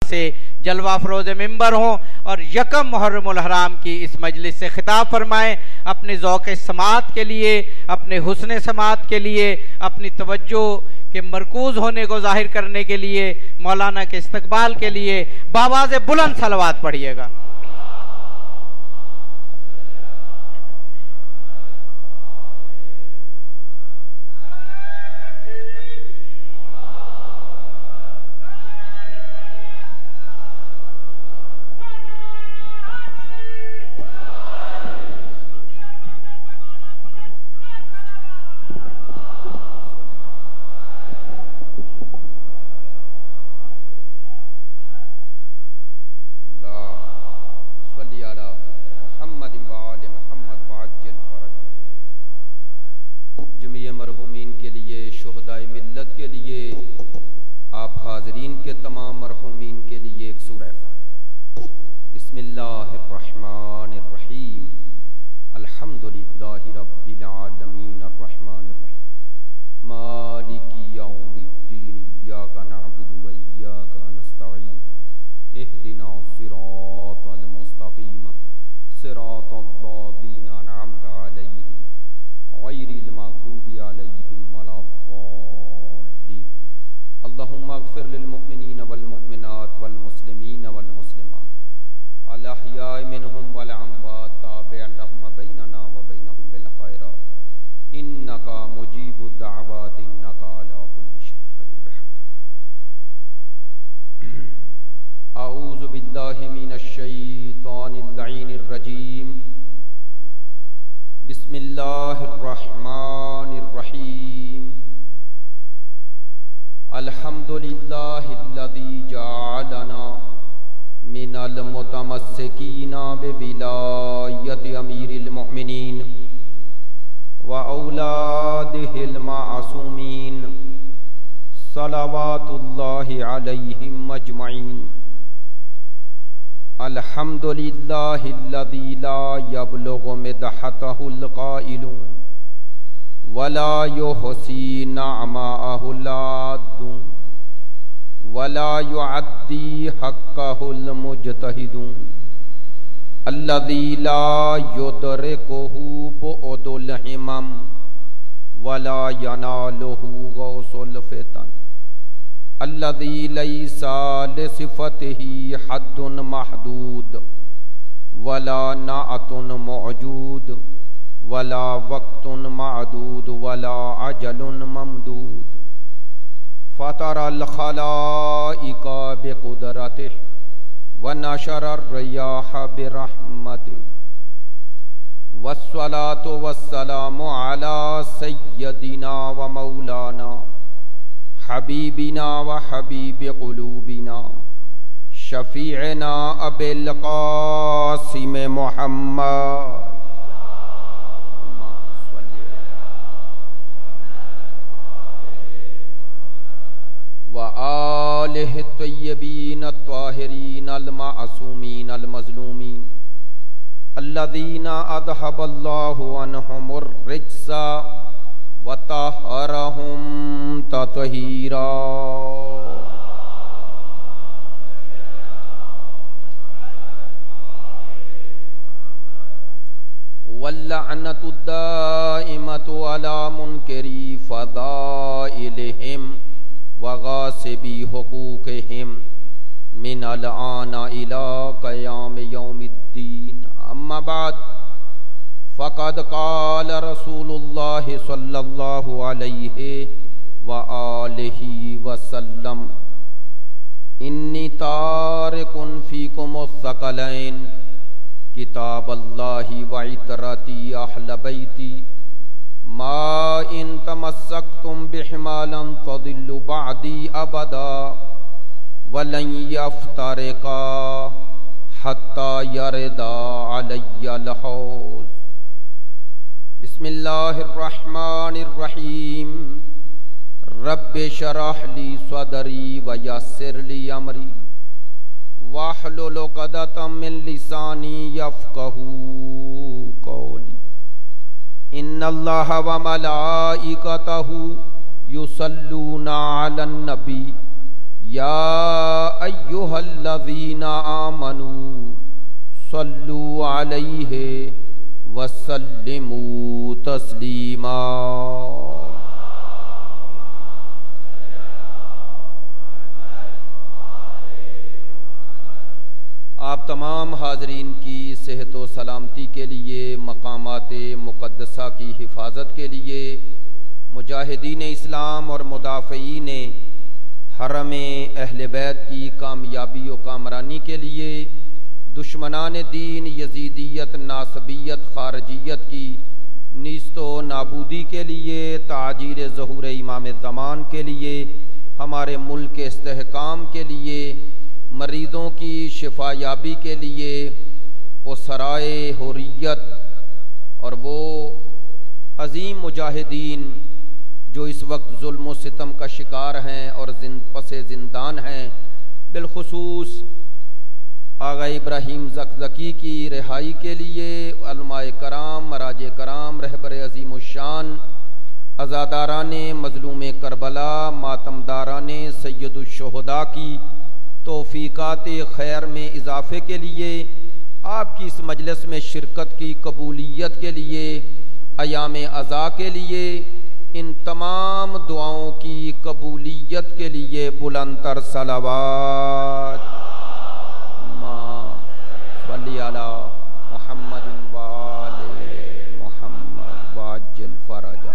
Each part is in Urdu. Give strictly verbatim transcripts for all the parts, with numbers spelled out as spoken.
سے جلوہ افروز ممبر ہوں اور یکم محرم الحرام کی اس مجلس سے خطاب فرمائیں، اپنے ذوق سماعت کے لیے، اپنے حسن سماعت کے لیے، اپنی توجہ کے مرکوز ہونے کو ظاہر کرنے کے لیے، مولانا کے استقبال کے لیے بآواز بلند صلوات پڑھیے گا۔ مرحومین کے لیے، شہدائے ملت کے لیے، آپ حاضرین کے تمام مرحومین کے لیے ایک سورہ فاتحہ۔ بسم اللہ الرحمن الرحیم، الحمد للہ رب العالمین، الرحمن الرحیم، مالک یوم الدین، ایاک نعبد و ایاک نستعین، اہدنا الصراط المستقیم، صراط الذین انعمت علیہم غیر المغضوب علیہم ولا الضالین۔ اللہم اغفر للمؤمنین والمؤمنات والمسلمین والمسلمات الاحیاء منہم والاموات، تابع لهم بیننا وبینہم بالخیرات، انکا مجیب الدعوات، انکا علی کل شیء قدیر۔ اعوذ باللہ من الشیطان اللعین الرجیم، بسم اللہ الرحمن الرحیم، الحمد للہ الذی جعلنا من المتمسکین بولایت امیر المؤمنین و اولادہ المعصومین صلوات اللہ علیہم اجمعین۔ الحمد للہ الذی لا یبلغ مدحتہ القائلون ولا یحصی نعماءہ العادون ولا یعدی حقہ المجتہدون، الذی لا یدرکہ بعد الہمم ولا ینالہ غوث الفتن، الذی لیس لصفتہ حد محدود ولا نعت موجود ولا وقت معدود ولا عجل ممدود، فطر الخلائق بقدرتہ ونشر الریاح برحمتہ، والصلاة والسلام علی سیدنا و مولانا حبیبنا و حبیب قلوبنا شفیعنا ابی القاسم محمد و آلہ الطیبین الطاہرین المعصومین المظلومین الذین اذھب اللہ عنہم الرجس وطہرہم تطہیرا۔ واللعنۃ الدائمۃ علی منکری فضائلہم وغاصبی حقوقہم من الآن الی قیام یوم الدین، اما بعد فقد قال رسول اللہ صلی اللہ علیہ وآلہ وسلم، انی تارک فیکم الثقلین، کتاب اللہ وعطرتی اہل بیتی، ما ان تمسکتم بہما لن تضلوا بعدی ابدا ولن یفترقا حتی یردا علی الحوض۔ بسم اللہ الرحمن الرحیم، رب شرح لی صدری ویسر لی امری واحلل عقدۃ من لسانی یفقہوا قولی۔ ان اللہ و ملائکتہ یصلون علی النبی یا ایھا الذین آمنوا صلوا علیہ وسلموا تسلیما۔ آپ تمام حاضرین کی صحت و سلامتی کے لیے، مقامات مقدسہ کی حفاظت کے لیے، مجاہدین اسلام اور مدافعین حرم اہل بیت کی کامیابی و کامرانی کے لیے، دشمنان دین یزیدیت، ناصبیت، خارجیت کی نیست و نابودی کے لیے، تعجیل ظہور امام زمان کے لیے، ہمارے ملک کے استحکام کے لیے، مریضوں کی شفا یابی کے لیے، اسرائے حریت اور وہ عظیم مجاہدین جو اس وقت ظلم و ستم کا شکار ہیں اور پس زندان ہیں، بالخصوص آغا ابراہیم زکزکی کی رہائی کے لیے، علماء کرام، مراج کرام، رہبر عظیم الشان، عزاداران مظلوم کربلا، ماتمداران سید الشہداء کی توفیقات خیر میں اضافے کے لیے، آپ کی اس مجلس میں شرکت کی قبولیت کے لیے، ایام عزا کے لیے، ان تمام دعاؤں کی قبولیت کے لیے بلند تر صلوات صلی علی محمد وآل محمد واجل فرجہ۔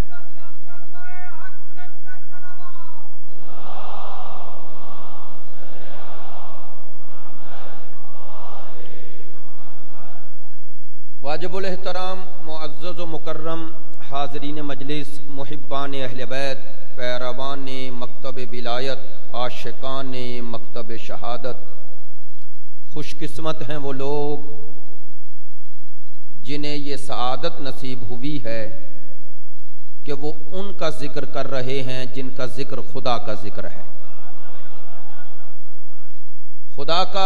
واجب الاحترام معزز و مکرم حاضرین مجلس، محبان اہل بیت، پیروان مکتب ولایت، عاشقان مکتب شہادت، خوش قسمت ہیں وہ لوگ جنہیں یہ سعادت نصیب ہوئی ہے کہ وہ ان کا ذکر کر رہے ہیں جن کا ذکر خدا کا ذکر ہے۔ خدا کا،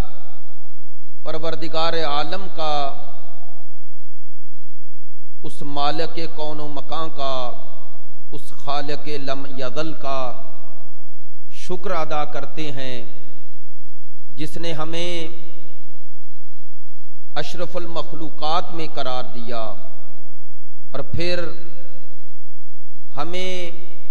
پروردگار عالم کا، اس مالک کون و مکان کا، اس خالق لم یزل کا شکر ادا کرتے ہیں جس نے ہمیں اشرف المخلوقات میں قرار دیا اور پھر ہمیں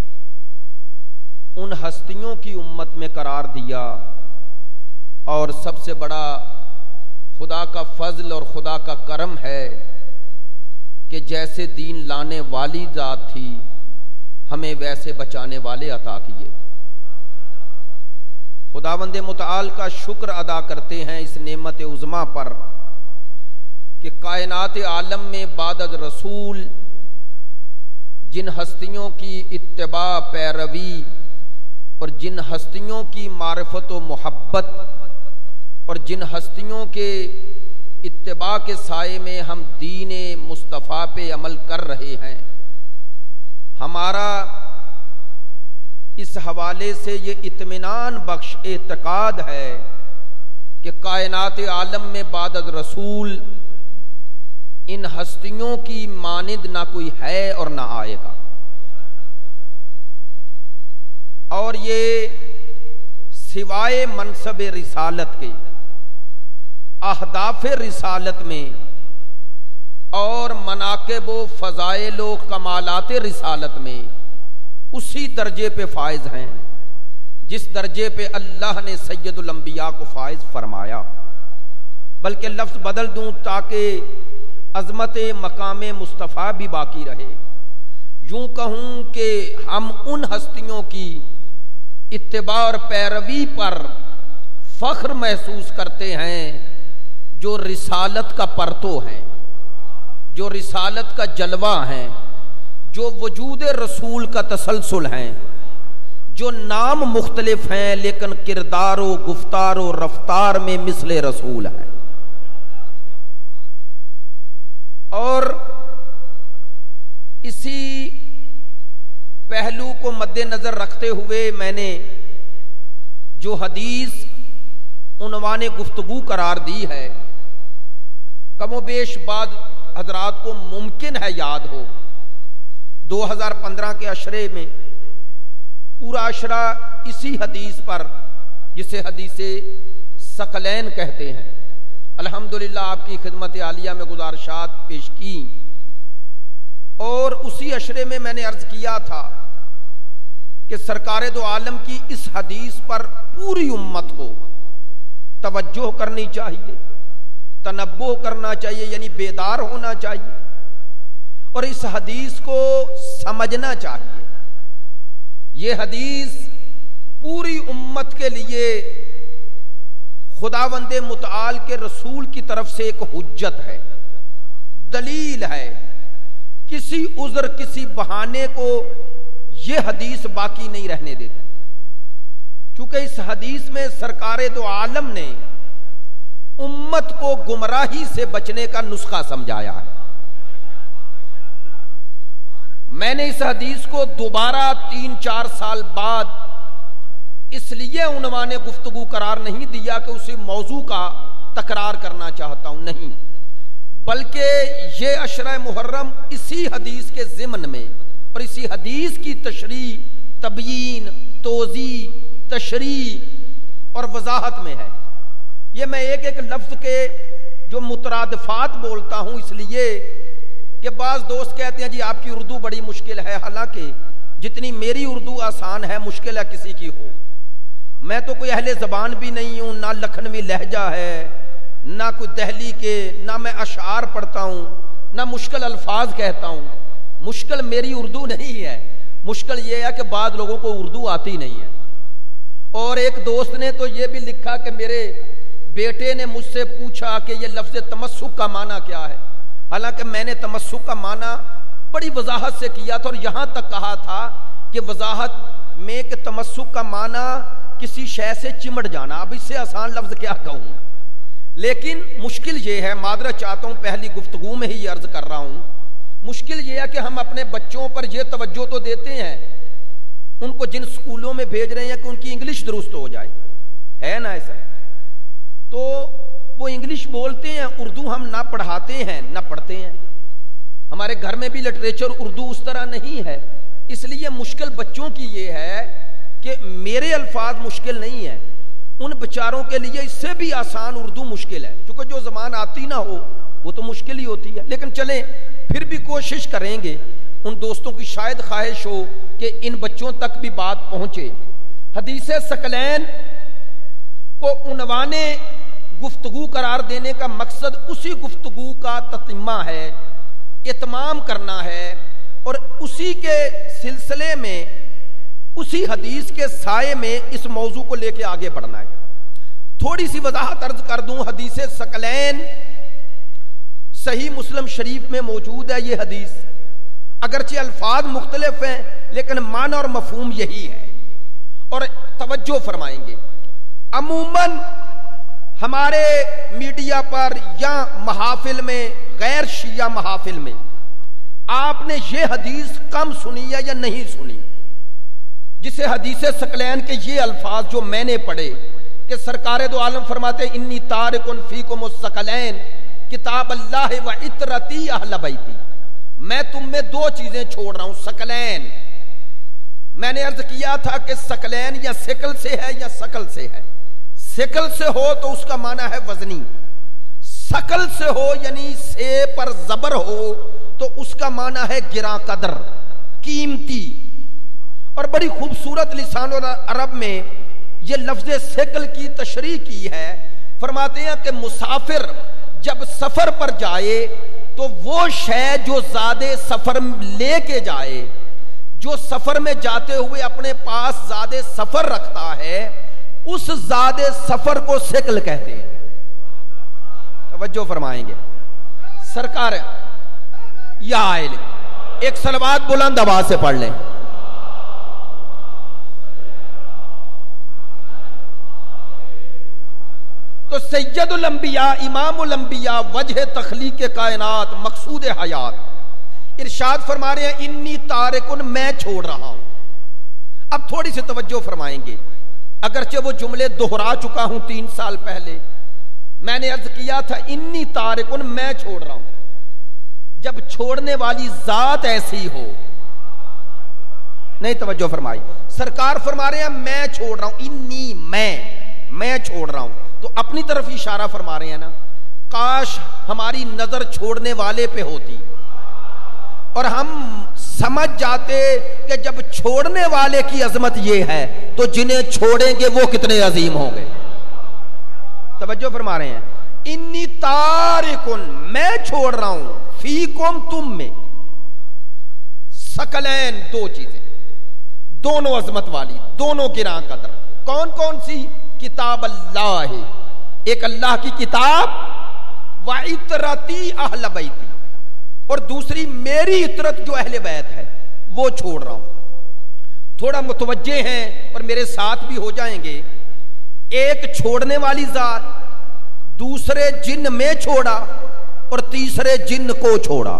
ان ہستیوں کی امت میں قرار دیا، اور سب سے بڑا خدا کا فضل اور خدا کا کرم ہے کہ جیسے دین لانے والی ذات تھی ہمیں ویسے بچانے والے عطا کیے۔ خداوند متعال کا شکر ادا کرتے ہیں اس نعمت عظمیٰ پر کہ کائنات عالم میں بعد از رسول جن ہستیوں کی اتباع، پیروی اور جن ہستیوں کی معرفت و محبت اور جن ہستیوں کے اتباع کے سائے میں ہم دین مصطفیٰ پہ عمل کر رہے ہیں، ہمارا اس حوالے سے یہ اطمینان بخش اعتقاد ہے کہ کائنات عالم میں بعد از رسول ان ہستیوں کی مانند نہ کوئی ہے اور نہ آئے گا، اور یہ سوائے منصب رسالت کے اہداف رسالت میں اور مناقب و فضائل و کمالات رسالت میں اسی درجے پہ فائز ہیں جس درجے پہ اللہ نے سید الانبیاء کو فائز فرمایا، بلکہ لفظ بدل دوں تاکہ عظمت مقام مصطفیٰ بھی باقی رہے، یوں کہوں کہ ہم ان ہستیوں کی اتباع اور پیروی پر فخر محسوس کرتے ہیں جو رسالت کا پرتو ہیں، جو رسالت کا جلوہ ہیں، جو وجود رسول کا تسلسل ہیں، جو نام مختلف ہیں لیکن کردار و گفتار و رفتار میں مثل رسول ہیں۔ اور اسی پہلو کو مد نظر رکھتے ہوئے میں نے جو حدیث عنوان گفتگو قرار دی ہے، کم و بیش بعض حضرات کو ممکن ہے یاد ہو، دو ہزار پندرہ کے عشرے میں پورا عشرہ اسی حدیث پر جسے حدیث ثقلین کہتے ہیں الحمدللہ آپ کی خدمت عالیہ میں گزارشات پیش کی، اور اسی عشرے میں میں نے عرض کیا تھا کہ سرکار دو عالم کی اس حدیث پر پوری امت کو توجہ کرنی چاہیے، تنبہ کرنا چاہیے، یعنی بیدار ہونا چاہیے، اور اس حدیث کو سمجھنا چاہیے۔ یہ حدیث پوری امت کے لیے خداوند متعال کے رسول کی طرف سے ایک حجت ہے، دلیل ہے۔ کسی عذر کسی بہانے کو یہ حدیث باقی نہیں رہنے دیتی، چونکہ اس حدیث میں سرکار دو عالم نے امت کو گمراہی سے بچنے کا نسخہ سمجھایا ہے۔ میں نے اس حدیث کو دوبارہ تین چار سال بعد اس لیے عنوان گفتگو قرار نہیں دیا کہ اسی موضوع کا تکرار کرنا چاہتا ہوں، نہیں، بلکہ یہ عشرہ محرم اسی حدیث کے ضمن میں اور اسی حدیث کی تشریح، تبیین، توضیح، تشریح اور وضاحت میں ہے۔ یہ میں ایک ایک لفظ کے جو مترادفات بولتا ہوں اس لیے کہ بعض دوست کہتے ہیں جی آپ کی اردو بڑی مشکل ہے، حالانکہ جتنی میری اردو آسان ہے مشکل ہے کسی کی ہو۔ میں تو کوئی اہل زبان بھی نہیں ہوں، نہ لکھنوی لہجہ ہے، نہ کوئی دہلی کے، نہ میں اشعار پڑھتا ہوں، نہ مشکل الفاظ کہتا ہوں۔ مشکل میری اردو نہیں ہے، مشکل یہ ہے کہ بعض لوگوں کو اردو آتی نہیں ہے۔ اور ایک دوست نے تو یہ بھی لکھا کہ میرے بیٹے نے مجھ سے پوچھا کہ یہ لفظ تمسک کا معنی کیا ہے، حالانکہ میں نے تمسک کا معنی بڑی وضاحت سے کیا تھا، اور یہاں تک کہا تھا کہ وضاحت میں کہ تمسک کا معنی کسی شے سے چمٹ جانا، اب اس سے آسان لفظ کیا کہوں، لیکن مشکل یہ ہے، معذرت چاہتا ہوں پہلی گفتگو میں ہی عرض کر رہا ہوں، مشکل یہ ہے کہ ہم اپنے بچوں پر یہ توجہ تو دیتے ہیں، ان کو جن سکولوں میں بھیج رہے ہیں کہ ان کی انگلش درست ہو جائے، ہے نا ایسا، تو وہ انگلش بولتے ہیں، اردو ہم نہ پڑھاتے ہیں نہ پڑھتے ہیں۔ ہمارے گھر میں بھی لٹریچر اردو اس طرح نہیں ہے، اس لیے مشکل بچوں کی یہ ہے کہ میرے الفاظ مشکل نہیں ہیں، ان بچاروں کے لیے اس سے بھی آسان اردو مشکل ہے، چونکہ جو زبان آتی نہ ہو وہ تو مشکل ہی ہوتی ہے، لیکن چلیں پھر بھی کوشش کریں گے، ان دوستوں کی شاید خواہش ہو کہ ان بچوں تک بھی بات پہنچے۔ حدیث ثقلین کو عنوان گفتگو قرار دینے کا مقصد اسی گفتگو کا تتمہ ہے، اتمام کرنا ہے، اور اسی کے سلسلے میں اسی حدیث کے سائے میں اس موضوع کو لے کے آگے بڑھنا ہے۔ تھوڑی سی وضاحت عرض کر دوں، حدیث ثقلین صحیح مسلم شریف میں موجود ہے۔ یہ حدیث اگرچہ الفاظ مختلف ہیں لیکن معنی اور مفہوم یہی ہے، اور توجہ فرمائیں گے، عموماً ہمارے میڈیا پر یا محافل میں، غیر شیعہ محافل میں آپ نے یہ حدیث کم سنی ہے یا نہیں سنی، جسے حدیث ثقلین کے یہ الفاظ جو میں نے پڑھے کہ سرکار دو عالم فرماتے انی تارکن فیکم الثقلین کتاب اللہ و عطرتی اہل بیتی، میں تم میں دو چیزیں چھوڑ رہا ہوں۔ ثقلین، میں نے عرض کیا تھا کہ ثقلین یا ثقل سے ہے یا ثقل سے ہے، ثقل سے ہو تو اس کا معنی ہے وزنی، ثقل سے ہو یعنی سے پر زبر ہو تو اس کا معنی ہے گراں قدر، قیمتی، اور بڑی خوبصورت لسان العرب میں یہ لفظ ثقل کی تشریح کی ہے۔ فرماتے ہیں کہ مسافر جب سفر پر جائے تو وہ شے جو زیادہ سفر لے کے جائے، جو سفر میں جاتے ہوئے اپنے پاس زیادہ سفر رکھتا ہے، اس زیادہ سفر کو ثقل کہتے ہیں۔ توجہ فرمائیں گے سرکار، یا علم ایک صلوات بلند آواز سے پڑھ لیں۔ تو سید الانبیاء، امام الانبیاء، وجہ تخلیق کائنات، مقصود حیات، ارشاد فرما رہے ہیں انی تارکن، میں چھوڑ رہا ہوں۔ اب تھوڑی سی توجہ فرمائیں گے، اگرچہ وہ جملے دہرا چکا ہوں تین سال پہلے، میں نے عرض کیا تھا انی تارکن، میں چھوڑ رہا ہوں۔ جب چھوڑنے والی ذات ایسی ہو، نہیں توجہ فرمائی. سرکار فرما رہے ہیں میں چھوڑ رہا ہوں, انی میں میں چھوڑ رہا ہوں. تو اپنی طرف اشارہ فرما رہے ہیں نا, کاش ہماری نظر چھوڑنے والے پہ ہوتی اور ہم سمجھ جاتے کہ جب چھوڑنے والے کی عظمت یہ ہے تو جنہیں چھوڑیں گے وہ کتنے عظیم ہوں گے. توجہ فرما رہے ہیں, انی تارکن میں چھوڑ رہا ہوں, فیکم تم میں, ثقلین دو چیزیں, دونوں عظمت والی, دونوں گراں قدر. کون کون سی؟ کتاب اللہ, ایک اللہ کی کتاب, وعطرتی اہل بیتی, اور دوسری میری عطرت جو اہل بیت ہے وہ چھوڑ رہا ہوں. تھوڑا متوجہ ہیں اور میرے ساتھ بھی ہو جائیں گے. ایک چھوڑنے والی ذات, دوسرے جن میں چھوڑا اور تیسرے جن کو چھوڑا.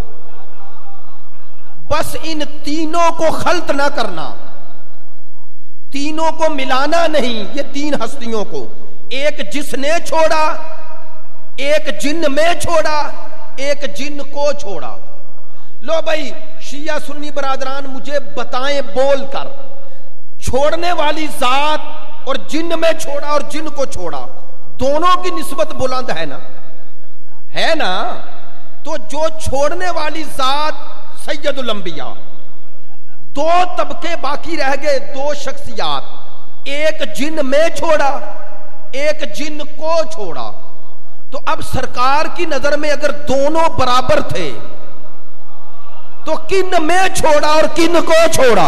بس ان تینوں کو خلط نہ کرنا, تینوں کو ملانا نہیں. یہ تین ہستیوں کو, ایک جس نے چھوڑا, ایک جن میں چھوڑا, ایک جن کو چھوڑا. لو بھائی شیعہ سنی برادران مجھے بتائیں بول کر, چھوڑنے والی ذات اور جن میں چھوڑا اور جن کو چھوڑا دونوں کی نسبت بلند ہے نا, ہے نا. تو جو چھوڑنے والی ذات سید الانبیاء, دو طبقے باقی رہ گئے, دو شخصیات, ایک جن میں چھوڑا, ایک جن کو چھوڑا. تو اب سرکار کی نظر میں اگر دونوں برابر تھے تو کن میں چھوڑا اور کن کو چھوڑا؟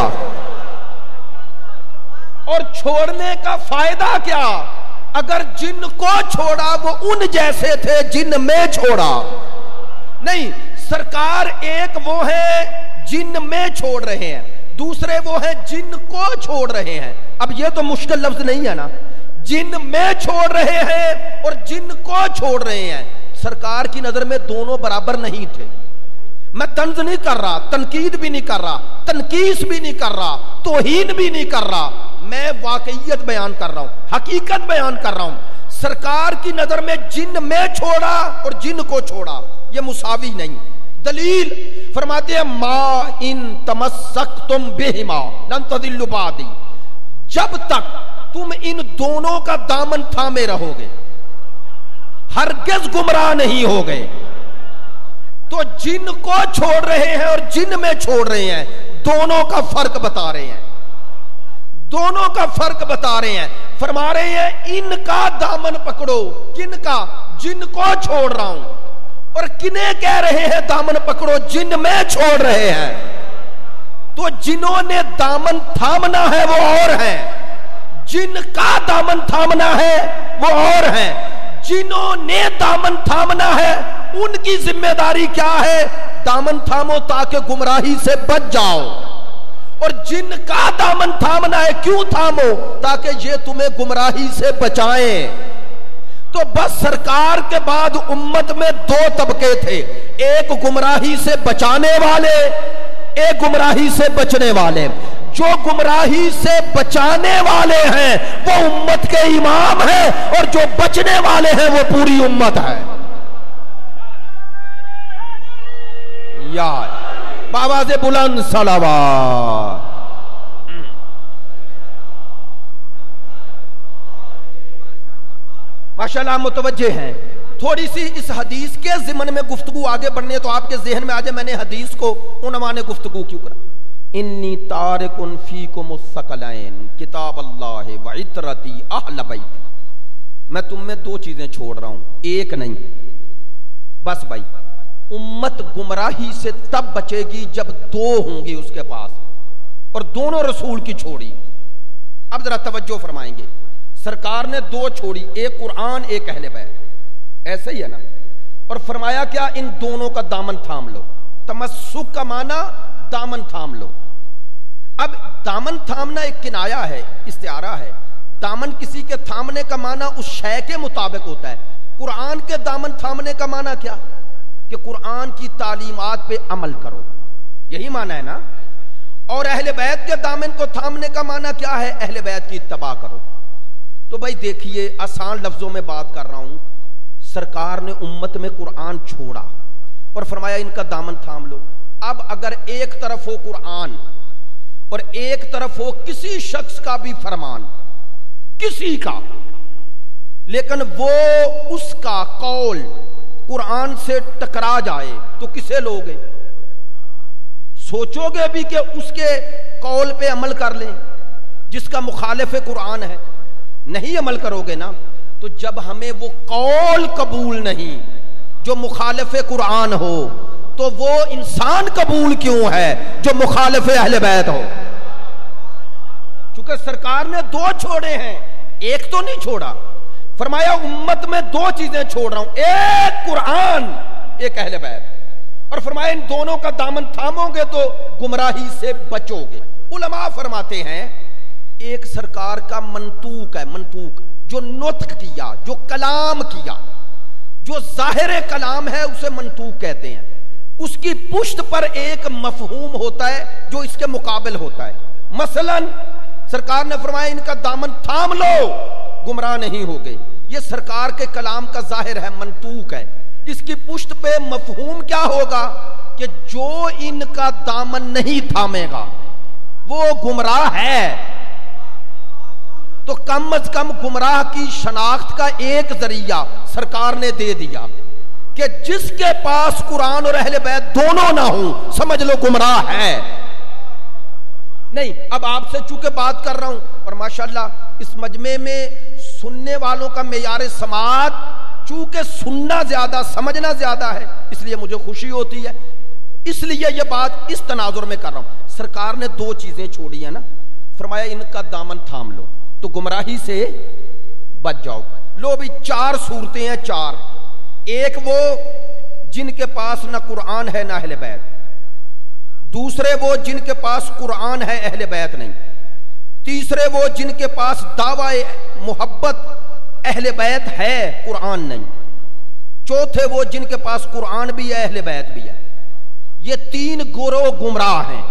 اور چھوڑنے کا فائدہ کیا؟ اگر جن کو چھوڑا وہ ان جیسے تھے جن میں چھوڑا نہیں. سرکار ایک وہ ہے جن میں چھوڑ رہے ہیں, دوسرے وہ ہیں جن کو چھوڑ رہے ہیں. اب یہ تو مشکل لفظ نہیں ہے نا, جن میں چھوڑ رہے ہیں اور جن کو چھوڑ رہے ہیں. سرکار کی نظر میں دونوں برابر نہیں تھے. میں طنز نہیں کر رہا, تنقید بھی نہیں کر رہا, تنقیص بھی نہیں کر رہا, توہین بھی نہیں کر رہا, میں واقعیت بیان کر رہا ہوں, حقیقت بیان کر رہا ہوں. سرکار کی نظر میں جن میں چھوڑا اور جن کو چھوڑا یہ مساوی نہیں. دلیل فرماتے ہیں ما ان تمسکتم بہما لن تضلوا بعدی, جب تک تم ان دونوں کا دامن تھامے رہو گے ہرگز گمراہ نہیں ہوگے. تو جن کو چھوڑ رہے ہیں اور جن میں چھوڑ رہے ہیں دونوں کا فرق بتا رہے ہیں, دونوں کا فرق بتا رہے ہیں. فرما رہے ہیں ان کا دامن پکڑو, کن کا؟ جن کو چھوڑ رہا ہوں. اور کنہیں کہہ رہے ہیں دامن پکڑو؟ جن میں چھوڑ رہے ہیں. تو جنہوں نے دامن تھامنا ہے وہ اور ہیں, جن کا دامن تھامنا ہے وہ اور ہیں. جنہوں نے دامن تھامنا ہے ان کی ذمہ داری کیا ہے؟ دامن تھامو تاکہ گمراہی سے بچ جاؤ. اور جن کا دامن تھامنا ہے کیوں تھامو؟ تاکہ یہ تمہیں گمراہی سے بچائیں. تو بس سرکار کے بعد امت میں دو طبقے تھے, ایک گمراہی سے بچانے والے, ایک گمراہی سے بچنے والے. جو گمراہی سے بچانے والے ہیں وہ امت کے امام ہیں, اور جو بچنے والے ہیں وہ پوری امت ہے. یا بابا سے بلند صلوات. ماشاءاللہ متوجہ ہیں. تھوڑی سی اس حدیث کے ضمن میں گفتگو آگے بڑھنے تو آپ کے ذہن میں آ جائے میں نے حدیث کو عنوان گفتگو کیوں کرا. انی تارکن فیکم الثقلین کتاب اللہ وعطرتی اہل بیت. میں تم میں دو چیزیں چھوڑ رہا ہوں, ایک نہیں. بس بھائی امت گمراہی سے تب بچے گی جب دو ہوں گی اس کے پاس, اور دونوں رسول کی چھوڑی. اب ذرا توجہ فرمائیں گے, سرکار نے دو چھوڑی, ایک قرآن ایک اہل بیت, ایسا ہی ہے نا. اور فرمایا کیا؟ ان دونوں کا دامن تھام لو. تمسک کا معنی دامن تھام لو. اب دامن تھامنا ایک کنایا ہے, استعارہ ہے. دامن کسی کے تھامنے کا معنی اس شے کے مطابق ہوتا ہے. قرآن کے دامن تھامنے کا معنی کیا؟ کہ قرآن کی تعلیمات پہ عمل کرو, یہی معنی ہے نا. اور اہل بیت کے دامن کو تھامنے کا معنی کیا ہے؟ اہل بیت کی اتباع کرو. تو بھائی دیکھیے آسان لفظوں میں بات کر رہا ہوں, سرکار نے امت میں قرآن چھوڑا اور فرمایا ان کا دامن تھام لو. اب اگر ایک طرف ہو قرآن اور ایک طرف ہو کسی شخص کا بھی فرمان، کسی کا، لیکن وہ اس کا قول قرآن سے ٹکرا جائے تو کسے لوگے؟ سوچو گے بھی کہ اس کے قول پہ عمل کر لیں جس کا مخالف قرآن ہے؟ نہیں عمل کرو گے نا۔ تو جب ہمیں وہ قول قبول نہیں جو مخالف قرآن ہو تو وہ انسان قبول کیوں ہے جو مخالف اہل بیت ہو؟ چونکہ سرکار نے دو چھوڑے ہیں، ایک تو نہیں چھوڑا۔ فرمایا امت میں دو چیزیں چھوڑ رہا ہوں، ایک قرآن، ایک اہل بیت، اور فرمایا ان دونوں کا دامن تھامو گے تو گمراہی سے بچو گے۔ علماء فرماتے ہیں ایک سرکار کا منطوق ہے، منطوق جو نطق کیا، جو کلام کیا، جو ظاہر کلام ہے اسے منطوق کہتے ہیں۔ اس کی پشت پر ایک مفہوم ہوتا ہے جو اس کے مقابل ہوتا ہے۔ مثلا سرکار نے فرمایا ان کا دامن تھام لو، گمراہ نہیں ہوگے، یہ سرکار کے کلام کا ظاہر ہے، منطوق ہے۔ اس کی پشت پہ مفہوم کیا ہوگا کہ جو ان کا دامن نہیں تھامے گا وہ گمراہ ہے۔ تو کم از کم گمراہ کی شناخت کا ایک ذریعہ سرکار نے دے دیا کہ جس کے پاس قرآن اور اہل بیت دونوں نہ ہوں سمجھ لو گمراہ ہے۔ نہیں، اب آپ سے چونکہ بات کر رہا ہوں اور ماشاءاللہ اس مجمع میں سننے والوں کا معیار سماعت چونکہ سننا زیادہ سمجھنا زیادہ ہے، اس لیے مجھے خوشی ہوتی ہے، اس لیے یہ بات اس تناظر میں کر رہا ہوں۔ سرکار نے دو چیزیں چھوڑی ہیں نا، فرمایا ان کا دامن تھام لو تو گمراہی سے بچ جاؤ۔ لو بھی چار صورتیں ہیں، چار۔ ایک وہ جن کے پاس نہ قرآن ہے نہ اہل بیت، دوسرے وہ جن کے پاس قرآن ہے اہل بیت نہیں، تیسرے وہ جن کے پاس دعوی محبت اہل بیت ہے قرآن نہیں، چوتھے وہ جن کے پاس قرآن بھی ہے اہل بیت بھی ہے۔ یہ تین گروہ گمراہ ہیں،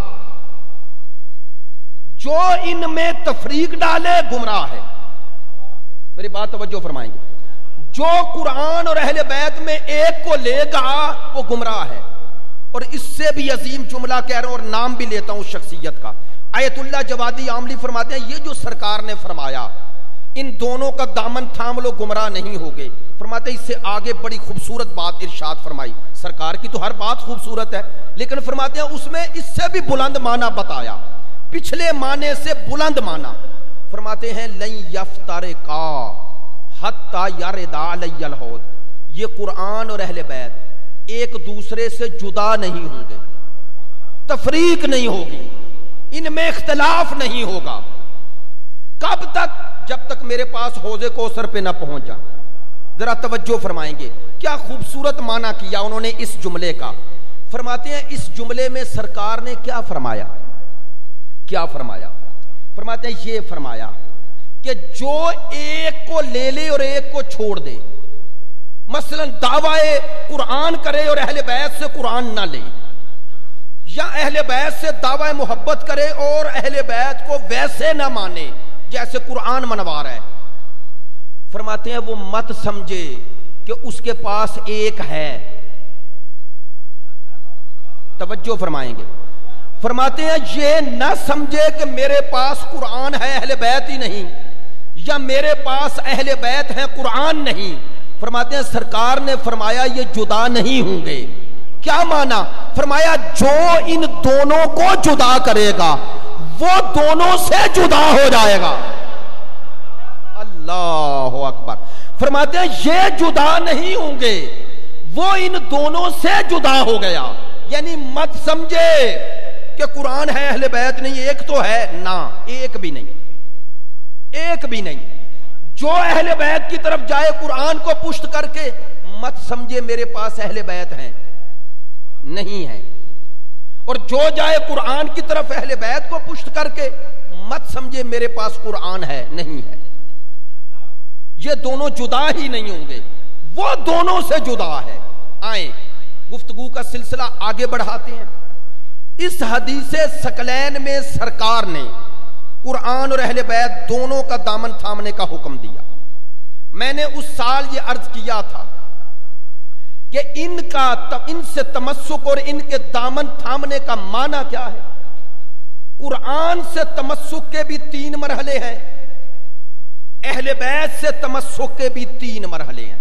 جو ان میں تفریق ڈالے گمراہ ہے۔ میری بات توجہ فرمائیں گے، جو قرآن اور اہل بیت میں ایک کو لے گا وہ گمراہ ہے۔ اور اس سے بھی عظیم جملہ کہہ رہا ہوں اور نام بھی لیتا ہوں شخصیت کا، آیت اللہ جوادی عاملی فرماتے ہیں یہ جو سرکار نے فرمایا ان دونوں کا دامن تھام لو گمراہ نہیں ہوگے، فرماتے ہیں اس سے آگے بڑی خوبصورت بات ارشاد فرمائی۔ سرکار کی تو ہر بات خوبصورت ہے، لیکن فرماتے ہیں اس میں اس سے بھی بلند معنی بتایا، پچھلے معنی سے بلند معنی۔ فرماتے ہیں لن یفترقا حتی یردا علی الحوض، یہ قرآن اور اہل بیت ایک دوسرے سے جدا نہیں ہوں گے، تفریق نہیں ہوگی، ان میں اختلاف نہیں ہوگا۔ کب تک؟ جب تک میرے پاس حوض کوثر پہ نہ پہنچ جائے۔ ذرا توجہ فرمائیں گے، کیا خوبصورت معنی کیا انہوں نے اس جملے کا۔ فرماتے ہیں اس جملے میں سرکار نے کیا فرمایا، کیا فرمایا؟ فرماتے ہیں یہ فرمایا کہ جو ایک کو لے لے اور ایک کو چھوڑ دے، مثلا دعوی قرآن کرے اور اہل بیت سے قرآن نہ لے، یا اہل بیت سے دعوی محبت کرے اور اہل بیت کو ویسے نہ مانے جیسے قرآن منوا رہا ہے، فرماتے ہیں وہ مت سمجھے کہ اس کے پاس ایک ہے۔ توجہ فرمائیں گے، فرماتے ہیں یہ نہ سمجھے کہ میرے پاس قرآن ہے اہل بیت ہی نہیں، یا میرے پاس اہل بیت ہے قرآن نہیں۔ فرماتے ہیں سرکار نے فرمایا یہ جدا نہیں ہوں گے۔ کیا مانا؟ فرمایا جو ان دونوں کو جدا کرے گا وہ دونوں سے جدا ہو جائے گا۔ اللہ اکبر۔ فرماتے ہیں یہ جدا نہیں ہوں گے، وہ ان دونوں سے جدا ہو گیا۔ یعنی مت سمجھے کہ قرآن ہے اہل بیت نہیں، ایک تو ہے نا، ایک بھی نہیں، ایک بھی نہیں۔ جو اہل بیت کی طرف جائے قرآن کو پشت کر کے، مت سمجھے میرے پاس اہل بیت ہیں، نہیں ہے۔ اور جو جائے قرآن کی طرف اہل بیت کو پشت کر کے، مت سمجھے میرے پاس قرآن ہے، نہیں ہے۔ یہ دونوں جدا ہی نہیں ہوں گے، وہ دونوں سے جدا ہے۔ آئیں گفتگو کا سلسلہ آگے بڑھاتے ہیں۔ اس حدیث ثقلین میں سرکار نے قرآن اور اہل بیت دونوں کا دامن تھامنے کا حکم دیا۔ میں نے اس سال یہ عرض کیا تھا کہ ان کا، ان سے تمسک اور ان کے دامن تھامنے کا معنی کیا ہے؟ قرآن سے تمسک کے بھی تین مرحلے ہیں، اہل بیت سے تمسک کے بھی تین مرحلے ہیں۔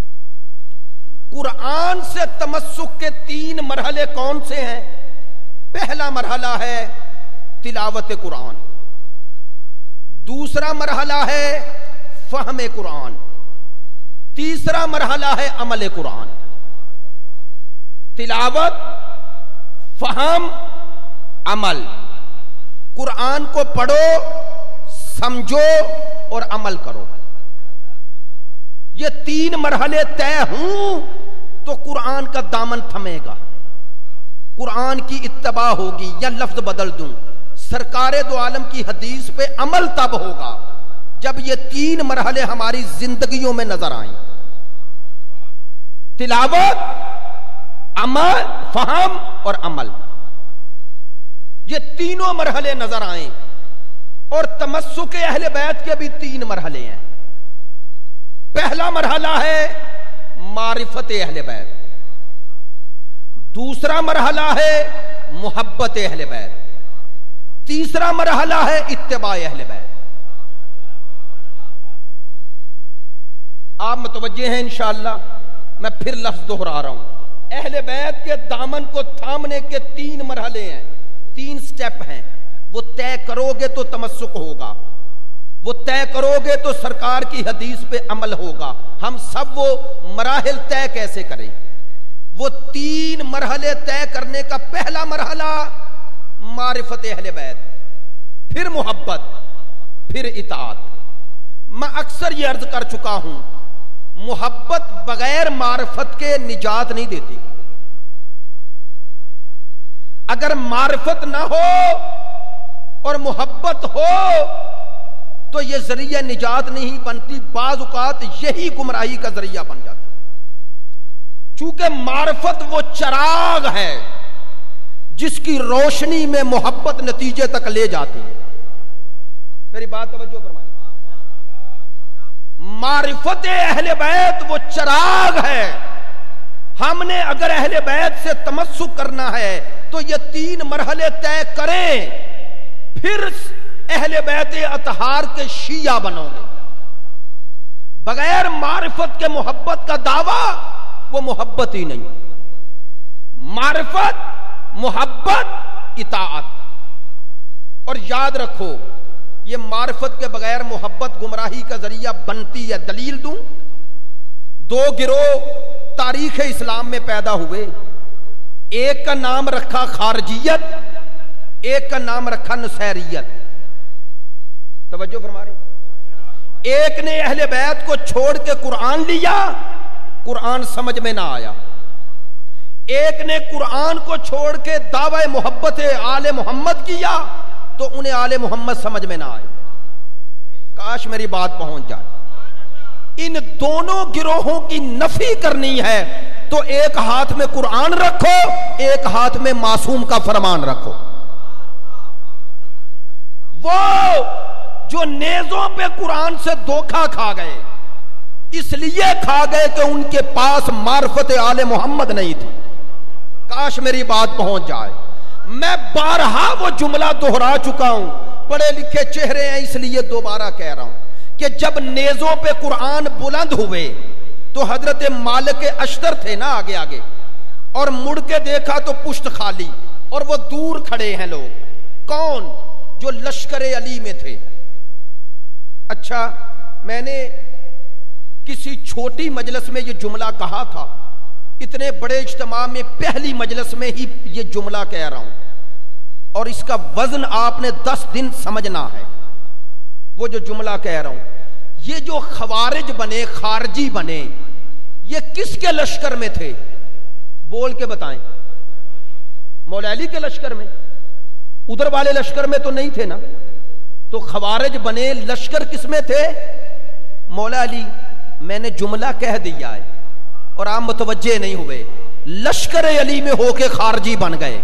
قرآن سے تمسک کے تین مرحلے کون سے ہیں؟ پہلا مرحلہ ہے تلاوت قرآن، دوسرا مرحلہ ہے فہم قرآن، تیسرا مرحلہ ہے عمل قرآن۔ تلاوت، فہم، عمل۔ قرآن کو پڑھو، سمجھو اور عمل کرو۔ یہ تین مرحلے طے ہوں تو قرآن کا دامن تھمے گا، قرآن کی اتباع ہوگی۔ یا لفظ بدل دوں، سرکار دو عالم کی حدیث پہ عمل تب ہوگا جب یہ تین مرحلے ہماری زندگیوں میں نظر آئیں، تلاوت، عمل، فہم اور عمل۔ یہ تینوں مرحلے نظر آئیں، اور تمسک اہل بیت کے بھی تین مرحلے ہیں۔ پہلا مرحلہ ہے معرفت اہل بیت، دوسرا مرحلہ ہے محبت اہل بیت، تیسرا مرحلہ ہے اتباع اہل بیت۔ آپ متوجہ ہیں انشاءاللہ؟ میں پھر لفظ دہرا رہا ہوں، اہل بیت کے دامن کو تھامنے کے تین مرحلے ہیں، تین سٹیپ ہیں۔ وہ طے کرو گے تو تمسک ہوگا، وہ طے کرو گے تو سرکار کی حدیث پہ عمل ہوگا۔ ہم سب وہ مراحل طے کیسے کریں؟ وہ تین مرحلے طے کرنے کا پہلا مرحلہ معرفت اہل بیت، پھر محبت، پھر اطاعت۔ میں اکثر یہ عرض کر چکا ہوں، محبت بغیر معرفت کے نجات نہیں دیتی۔ اگر معرفت نہ ہو اور محبت ہو تو یہ ذریعہ نجات نہیں بنتی، بعض اوقات یہی گمراہی کا ذریعہ بن جاتا۔ چونکہ معرفت وہ چراغ ہے جس کی روشنی میں محبت نتیجے تک لے جاتی ہے۔ میری بات توجہ فرمائیں، معرفت اہل بیت وہ چراغ ہے۔ ہم نے اگر اہل بیت سے تمسک کرنا ہے تو یہ تین مرحلے طے کریں، پھر اہل بیت اطہار کے شیعہ بنو گے۔ بغیر معرفت کے محبت کا دعویٰ وہ محبت ہی نہیں۔ معرفت، محبت، اطاعت۔ اور یاد رکھو، یہ معرفت کے بغیر محبت گمراہی کا ذریعہ بنتی ہے۔ دلیل دوں، دو گروہ تاریخ اسلام میں پیدا ہوئے، ایک کا نام رکھا خارجیت، ایک کا نام رکھا نصیریت۔ توجہ فرما رہے؟ ایک نے اہل بیت کو چھوڑ کے قرآن لیا، قرآن سمجھ میں نہ آیا۔ ایک نے قرآن کو چھوڑ کے دعوی محبت آل محمد کیا تو انہیں آل محمد سمجھ میں نہ آئے۔ کاش میری بات پہنچ جائے۔ ان دونوں گروہوں کی نفی کرنی ہے تو ایک ہاتھ میں قرآن رکھو، ایک ہاتھ میں معصوم کا فرمان رکھو۔ وہ جو نیزوں پہ قرآن سے دھوکا کھا گئے، اس لیے کھا گئے کہ ان کے پاس معرفت آل محمد نہیں تھی۔ کاش میری بات پہنچ جائے۔ میں بارہا وہ جملہ دہرا چکا ہوں، پڑھے لکھے چہرے ہیں اس لیے دوبارہ کہہ رہا ہوں کہ جب نیزوں پہ قرآن بلند ہوئے تو حضرت مالک اشتر تھے نا آگے آگے، اور مڑ کے دیکھا تو پشت خالی، اور وہ دور کھڑے ہیں لوگ۔ کون؟ جو لشکر علی میں تھے۔ اچھا، میں نے کسی چھوٹی مجلس میں یہ جملہ کہا تھا، اتنے بڑے اجتماع میں پہلی مجلس میں ہی یہ جملہ کہہ رہا ہوں، اور اس کا وزن آپ نے دس دن سمجھنا ہے۔ وہ جو جملہ کہہ رہا ہوں، یہ جو خوارج بنے، خارجی بنے، یہ کس کے لشکر میں تھے؟ بول کے بتائیں۔ مولا علی کے لشکر میں؟ ادھر والے لشکر میں تو نہیں تھے نا۔ تو خوارج بنے، لشکر کس میں تھے؟ مولا علی۔ میں نے جملہ کہہ دیا ہے اور آپ متوجہ نہیں ہوئے، لشکر علی میں ہو کے خارجی بن گئے،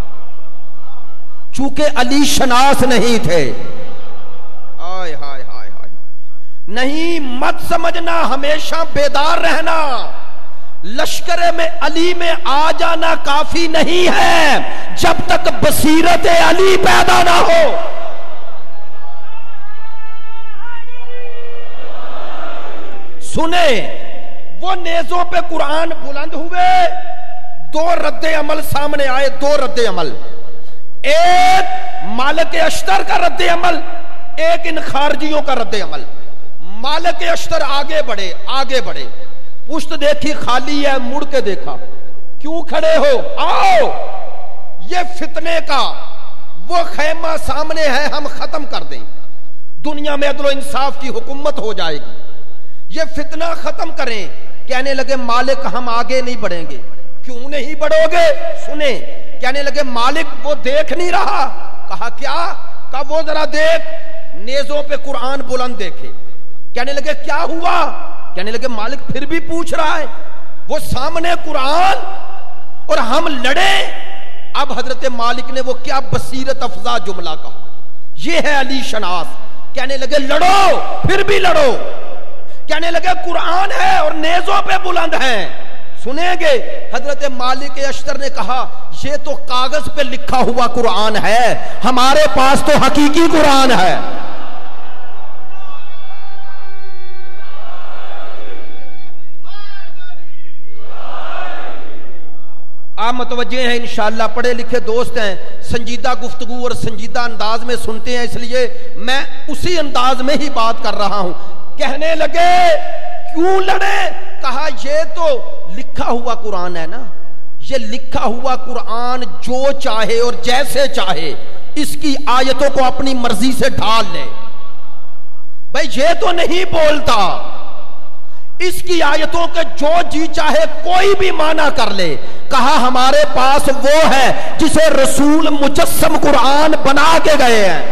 چونکہ علی شناس نہیں تھے۔ آئے ہائے ہائے ہائے، نہیں، مت سمجھنا، ہمیشہ بیدار رہنا۔ لشکر میں علی میں آ جانا کافی نہیں ہے جب تک بصیرت علی پیدا نہ ہو. سنیں وہ نیزوں پہ قرآن بلند ہوئے, دو رد عمل سامنے آئے, دو رد عمل, ایک مالک اشتر کا رد عمل, ایک ان خارجیوں کا رد عمل. مالک اشتر آگے بڑھے آگے بڑھے پشت دیکھی خالی ہے, مڑ کے دیکھا, کیوں کھڑے ہو, آؤ یہ فتنے کا وہ خیمہ سامنے ہے, ہم ختم کر دیں, دنیا میں عدل و انصاف کی حکومت ہو جائے گی, یہ فتنہ ختم کریں. کہنے لگے مالک ہم آگے نہیں بڑھیں گے. کیوں نہیں بڑھو گے؟ سنیں, کہنے لگے مالک وہ دیکھ نہیں رہا. کہا کیا؟ کہا وہ ذرا دیکھ, نیزوں پہ قرآن بلند دیکھے. کہنے لگے کیا ہوا؟ کہنے لگے مالک پھر بھی پوچھ رہا ہے, وہ سامنے قرآن اور ہم لڑے. اب حضرت مالک نے وہ کیا بصیرت افزا جملہ کہا, یہ ہے علی شناس. کہنے لگے لڑو, پھر بھی لڑو. کہنے لگے قرآن ہے اور نیزوں پہ بلند ہیں, سنیں گے. حضرت مالک اشتر نے کہا یہ تو کاغذ پہ لکھا ہوا قرآن ہے, ہمارے پاس تو حقیقی قرآن ہے. آپ متوجہ ہیں انشاءاللہ, پڑھے لکھے دوست ہیں, سنجیدہ گفتگو اور سنجیدہ انداز میں سنتے ہیں, اس لیے میں اسی انداز میں ہی بات کر رہا ہوں. کہنے لگے کیوں لڑے؟ کہا یہ تو لکھا ہوا قرآن ہے نا, یہ لکھا ہوا قرآن جو چاہے اور جیسے چاہے اس کی آیتوں کو اپنی مرضی سے ڈھال لے. بھئی یہ تو نہیں بولتا, اس کی آیتوں کے جو جی چاہے کوئی بھی معنی کر لے. کہا ہمارے پاس وہ ہے جسے رسول مجسم قرآن بنا کے گئے ہیں.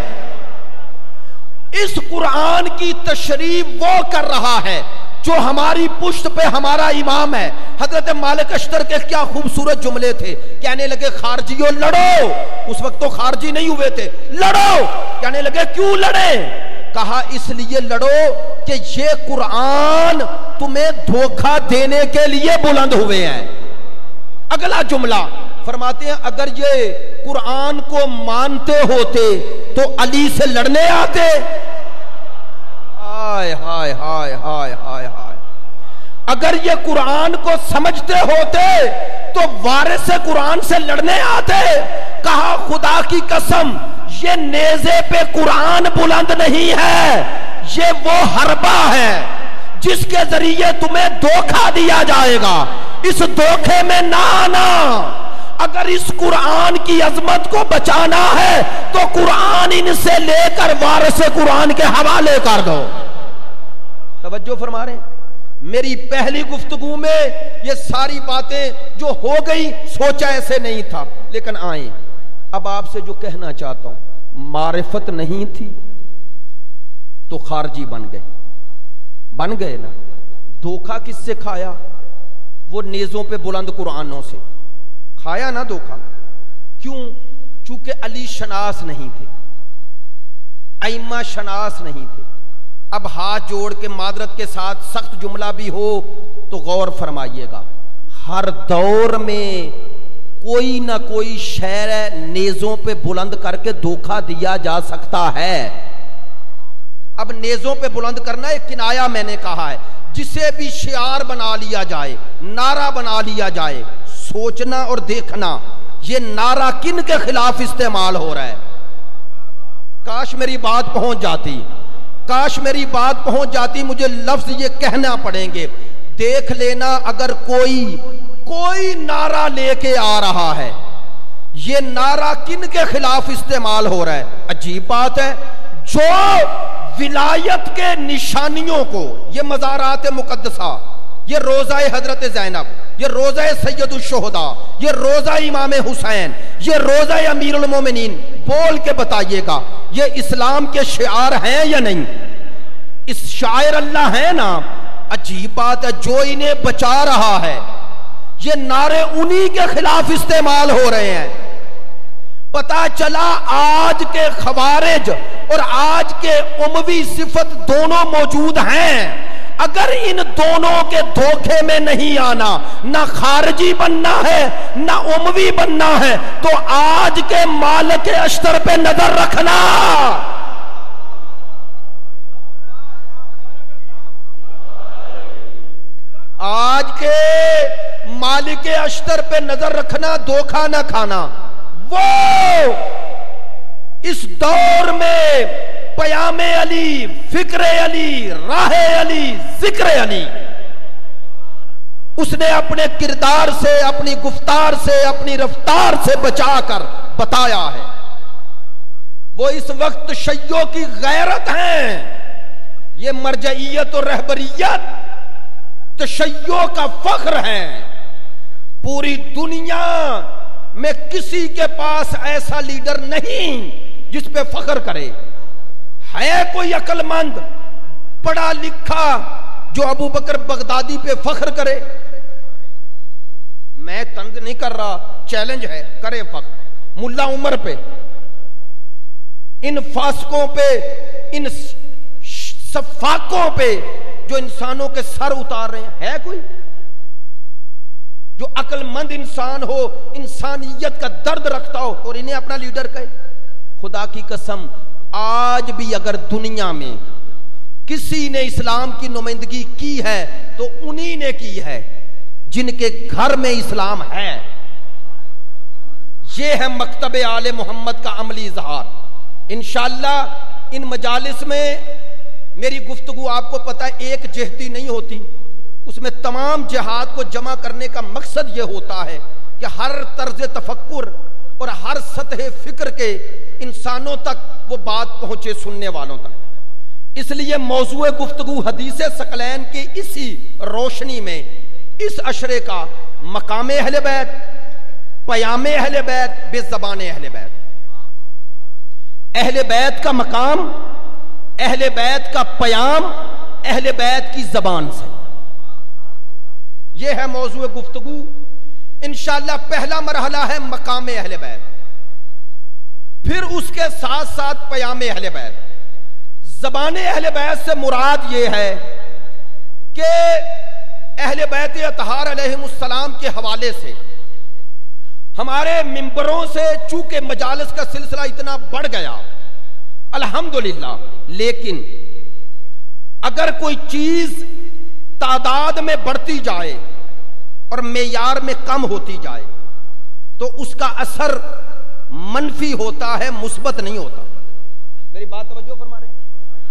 اس قرآن کی تشریح وہ کر رہا ہے جو ہماری پشت پہ ہمارا امام ہے. حضرت مالک اشتر کے کیا خوبصورت جملے تھے. کہنے لگے خارجیوں لڑو, اس وقت تو خارجی نہیں ہوئے تھے, لڑو. کہنے لگے کیوں لڑے؟ کہا اس لیے لڑو کہ یہ قرآن تمہیں دھوکہ دینے کے لیے بلند ہوئے ہیں. اگلا جملہ فرماتے ہیں اگر یہ قرآن کو مانتے ہوتے تو علی سے لڑنے آتے. ہائے ہائے ہائے ہائے ہائے ہائے. اگر یہ قرآن کو سمجھتے ہوتے تو وارث قرآن سے لڑنے آتے. کہا خدا کی قسم یہ نیزے پہ قرآن بلند نہیں ہے, یہ وہ حربہ ہے جس کے ذریعے تمہیں دھوکہ دیا جائے گا. اس دھوکے میں نہ آنا. اگر اس قرآن کی عظمت کو بچانا ہے تو قرآن ان سے لے کر وارث قرآن کے حوالے کر دو. توجہ فرما رہے ہیں. میری پہلی گفتگو میں یہ ساری باتیں جو ہو گئی سوچا ایسے نہیں تھا, لیکن آئیں اب آپ سے جو کہنا چاہتا ہوں, معرفت نہیں تھی تو خارجی بن گئے, بن گئے نا. دھوکہ کس سے کھایا؟ وہ نیزوں پہ بلند قرآنوں سے کھایا نا دھوکہ. کیوں؟ چونکہ علی شناس نہیں تھے, ائمہ شناس نہیں تھے. اب ہاتھ جوڑ کے معذرت کے ساتھ سخت جملہ بھی ہو تو غور فرمائیے گا, ہر دور میں کوئی نہ کوئی شعر نیزوں پہ بلند کر کے دھوکہ دیا جا سکتا ہے. اب نیزوں پہ بلند کرنا ایک کنایا میں نے کہا ہے, جسے بھی شعار بنا لیا جائے, نعرہ بنا لیا جائے. سوچنا اور دیکھنا یہ نعرہ کن کے خلاف استعمال ہو رہا ہے. کاش میری بات پہنچ جاتی, کاش میری بات پہنچ جاتی. مجھے لفظ یہ کہنا پڑیں گے. دیکھ لینا اگر کوئی کوئی نعرہ لے کے آ رہا ہے, یہ نعرہ کن کے خلاف استعمال ہو رہا ہے. عجیب بات ہے, جو ولایت کے نشانیوں کو, یہ مزارات مقدسہ, یہ روزہ حضرت زینب, یہ روزہ سید الشہداء, یہ روزہ امام حسین, یہ روزہ امیر المومنین, بول کے بتائیے گا یہ اسلام کے شعار ہیں یا نہیں؟ اس شاعر اللہ ہے نا. عجیب بات ہے, جو انہیں بچا رہا ہے یہ نعرے انہی کے خلاف استعمال ہو رہے ہیں. پتا چلا آج کے خوارج اور آج کے اموی صفت دونوں موجود ہیں. اگر ان دونوں کے دھوکے میں نہیں آنا، نہ خارجی بننا ہے نہ اموی بننا ہے، تو آج کے مالک اشتر پہ نظر رکھنا۔ آج کے مالک اشتر پہ نظر رکھنا، دھوکہ نہ کھانا۔ وہ اس دور میں پیام علی، فکر علی، راہ علی، ذکر علی، اس نے اپنے کردار سے، اپنی گفتار سے، اپنی رفتار سے بچا کر بتایا ہے۔ وہ اس وقت شیعوں کی غیرت ہیں، یہ مرجعیت اور رہبریت تشیع کا فخر ہے۔ پوری دنیا میں کسی کے پاس ایسا لیڈر نہیں جس پہ فخر کرے۔ ہے کوئی عقل مند پڑھا لکھا جو ابو بکر بغدادی پہ فخر کرے؟ میں طنز نہیں کر رہا، چیلنج ہے، کرے فخر ملا عمر پہ، ان فاسقوں پہ، ان سفاکوں پہ جو انسانوں کے سر اتار رہے ہیں۔ ہے کوئی جو عقل مند انسان ہو، انسانیت کا درد رکھتا ہو اور انہیں اپنا لیڈر کہے؟ خدا کی قسم، آج بھی اگر دنیا میں کسی نے اسلام کی نمائندگی کی ہے تو انہی نے کی ہے جن کے گھر میں اسلام ہے۔ یہ ہے مکتب آل محمد کا عملی اظہار۔ انشاءاللہ ان مجالس میں میری گفتگو آپ کو پتہ ہے ایک جہتی نہیں ہوتی، اس میں تمام جہات کو جمع کرنے کا مقصد یہ ہوتا ہے کہ ہر طرز تفکر اور ہر سطح فکر کے انسانوں تک وہ بات پہنچے، سننے والوں تک۔ اس لیے موضوع گفتگو حدیث ثقلین کی اسی روشنی میں اس عشرے کا مقام اہل بیت، پیام اہل بیت، بے زبان اہل بیت۔ اہل بیت کا مقام، اہل بیت کا پیام، اہل بیت کی زبان سے، یہ ہے موضوع گفتگو۔ انشاءاللہ پہلا مرحلہ ہے مقام اہل بیت، پھر اس کے ساتھ ساتھ پیام اہل بیت۔ زبان اہل بیت سے مراد یہ ہے کہ اہل بیت اطہار علیہم السلام کے حوالے سے ہمارے ممبروں سے چونکہ مجالس کا سلسلہ اتنا بڑھ گیا الحمدللہ، لیکن اگر کوئی چیز تعداد میں بڑھتی جائے اور معیار میں کم ہوتی جائے تو اس کا اثر منفی ہوتا ہے، مثبت نہیں ہوتا۔ میری بات توجہ فرما رہے ہیں؟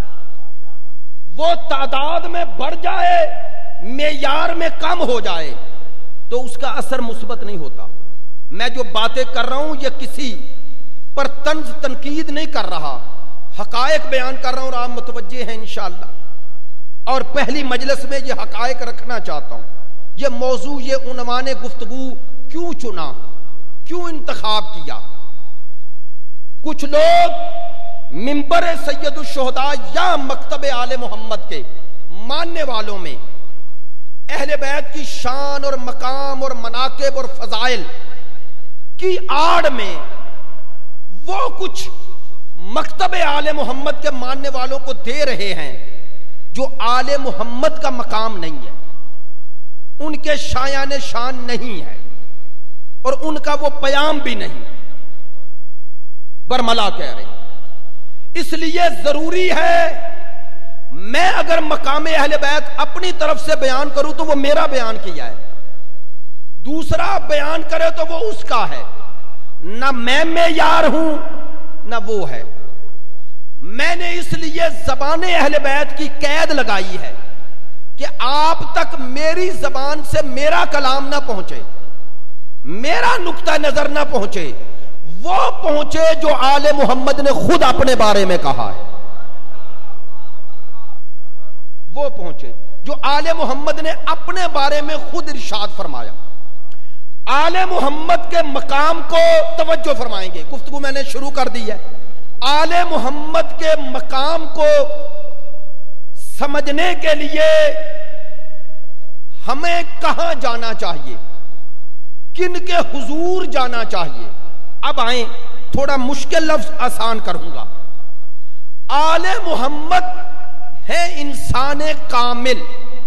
وہ تعداد میں بڑھ جائے، معیار میں کم ہو جائے تو اس کا اثر مثبت نہیں ہوتا۔ میں جو باتیں کر رہا ہوں یہ کسی پر طنز تنقید نہیں کر رہا، حقائق بیان کر رہا ہوں اور آپ متوجہ ہیں انشاءاللہ۔ اور پہلی مجلس میں یہ حقائق رکھنا چاہتا ہوں۔ یہ موضوع، یہ عنوان گفتگو کیوں چنا، کیوں انتخاب کیا؟ کچھ لوگ منبر سید الشہداء یا مکتب آل محمد کے ماننے والوں میں اہل بیت کی شان اور مقام اور مناقب اور فضائل کی آڑ میں وہ کچھ مکتب آل محمد کے ماننے والوں کو دے رہے ہیں جو آل محمد کا مقام نہیں ہے، ان کے شایان شان نہیں ہے اور ان کا وہ پیام بھی نہیں، برملا کہہ رہے ہیں۔ اس لیے ضروری ہے میں اگر مقام اہل بیت اپنی طرف سے بیان کروں تو وہ میرا بیان کیا ہے، دوسرا بیان کرے تو وہ اس کا ہے، نہ میں معیار ہوں نہ وہ ہے۔ میں نے اس لیے زبان اہل بیت کی قید لگائی ہے کہ آپ تک میری زبان سے میرا کلام نہ پہنچے، میرا نقطہ نظر نہ پہنچے، وہ پہنچے جو آل محمد نے خود اپنے بارے میں کہا ہے، وہ پہنچے جو آل محمد نے اپنے بارے میں خود ارشاد فرمایا۔ آل محمد کے مقام کو توجہ فرمائیں گے، گفتگو میں نے شروع کر دی ہے۔ آل محمد کے مقام کو سمجھنے کے لیے ہمیں کہاں جانا چاہیے، کن کے حضور جانا چاہیے؟ اب آئیں، تھوڑا مشکل لفظ آسان کروں گا۔ آل محمد ہے انسان کامل،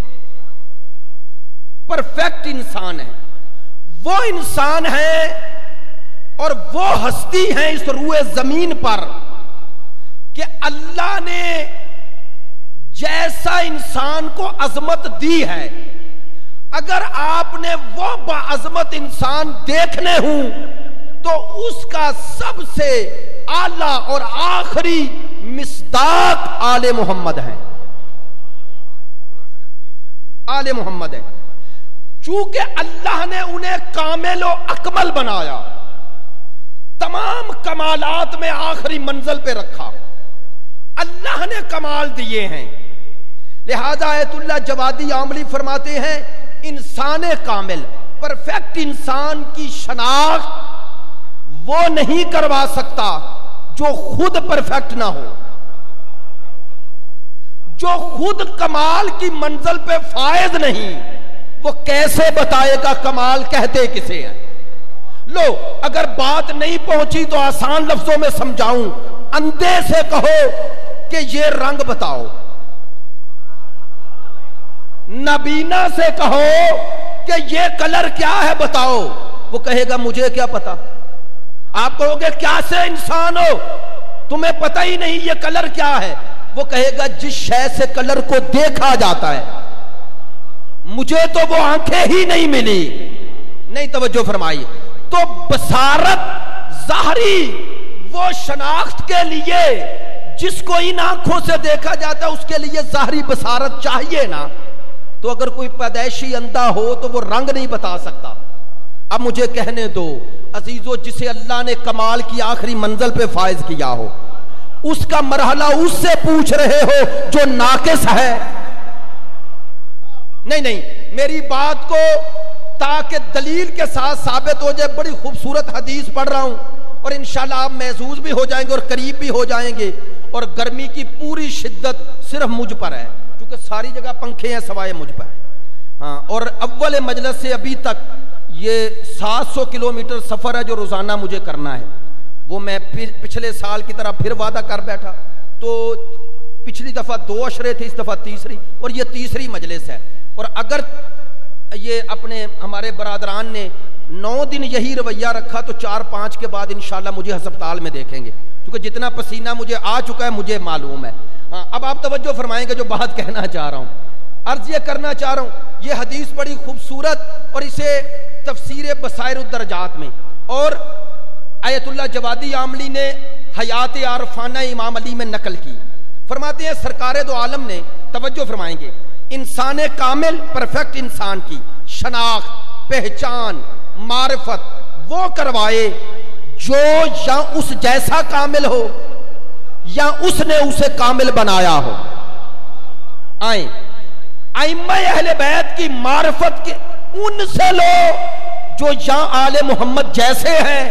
پرفیکٹ انسان ہے، وہ انسان ہے اور وہ ہستی ہے اس روئے زمین پر کہ اللہ نے جیسا انسان کو عظمت دی ہے، اگر آپ نے وہ باعظمت انسان دیکھنے ہوں تو اس کا سب سے اعلیٰ اور آخری مصداق آل محمد ہیں، آل محمد ہیں۔ چونکہ اللہ نے انہیں کامل و اکمل بنایا، تمام کمالات میں آخری منزل پہ رکھا، اللہ نے کمال دیے ہیں، لہذا آیت اللہ جوادی عاملی فرماتے ہیں انسان کامل، پرفیکٹ انسان کی شناخت وہ نہیں کروا سکتا جو خود پرفیکٹ نہ ہو، جو خود کمال کی منزل پہ فائز نہیں، وہ کیسے بتائے گا کمال کہتے کسے ہیں؟ لو اگر بات نہیں پہنچی تو آسان لفظوں میں سمجھاؤں، اندھے سے کہو کہ یہ رنگ بتاؤ، نبینا سے کہو کہ یہ کلر کیا ہے بتاؤ، وہ کہے گا مجھے کیا پتا۔ آپ کہو گے کیا سے انسان ہو، تمہیں پتہ ہی نہیں یہ کلر کیا ہے، وہ کہے گا جس شے سے کلر کو دیکھا جاتا ہے، مجھے تو وہ آنکھیں ہی نہیں ملی۔ نہیں توجہ فرمائی، تو بصارت ظاہری وہ شناخت کے لیے جس کو ان آنکھوں سے دیکھا جاتا ہے اس کے لیے ظاہری بصارت چاہیے نا، تو اگر کوئی پیدائشی اندھا ہو تو وہ رنگ نہیں بتا سکتا۔ اب مجھے کہنے دو عزیزو، جسے اللہ نے کمال کی آخری منزل پہ فائز کیا ہو، اس کا مرحلہ اس سے پوچھ رہے ہو جو ناقص ہے؟ نہیں نہیں، میری بات کو تاکہ دلیل کے ساتھ ثابت ہو جائے، بڑی خوبصورت حدیث پڑھ رہا ہوں اور انشاءاللہ آپ محظوظ بھی ہو جائیں گے اور قریب بھی ہو جائیں گے، اور گرمی کی پوری شدت صرف مجھ پر ہے کیونکہ ساری جگہ پنکھے ہیں سوائے مجھ پر، ہاں، اور اول مجلس سے ابھی تک یہ سات سو کلومیٹر سفر ہے جو روزانہ مجھے کرنا ہے، وہ میں پچھلے سال کی طرح پھر وعدہ کر بیٹھا، تو پچھلی دفعہ دو عشرے تھے، اس دفعہ تیسری، اور یہ تیسری مجلس ہے، اور اگر یہ اپنے ہمارے برادران نے نو دن یہی رویہ رکھا تو چار پانچ کے بعد انشاءاللہ مجھے ہسپتال میں دیکھیں گے، کیونکہ جتنا پسینہ مجھے آ چکا ہے مجھے معلوم ہے۔ ہاں، اب آپ توجہ فرمائیں گے جو بات کہنا چاہ رہا ہوں، عرض یہ کرنا چاہ رہا ہوں، یہ حدیث بڑی خوبصورت اور اسے تفسیر بصائر الدرجات میں اور آیت اللہ جوادی عاملی نے حیات عارفانہ امام علی میں نقل کی، فرماتے ہیں سرکار دو عالم نے، توجہ فرمائیں گے، انسان کامل پرفیکٹ انسان کی شناخت، پہچان، معرفت وہ کروائے جو یا اس جیسا کامل ہو یا اس نے اسے کامل بنایا ہو۔ آئیں ائمہ اہل بیت کی معرفت کے ان سے لو جو یا آل محمد جیسے ہیں،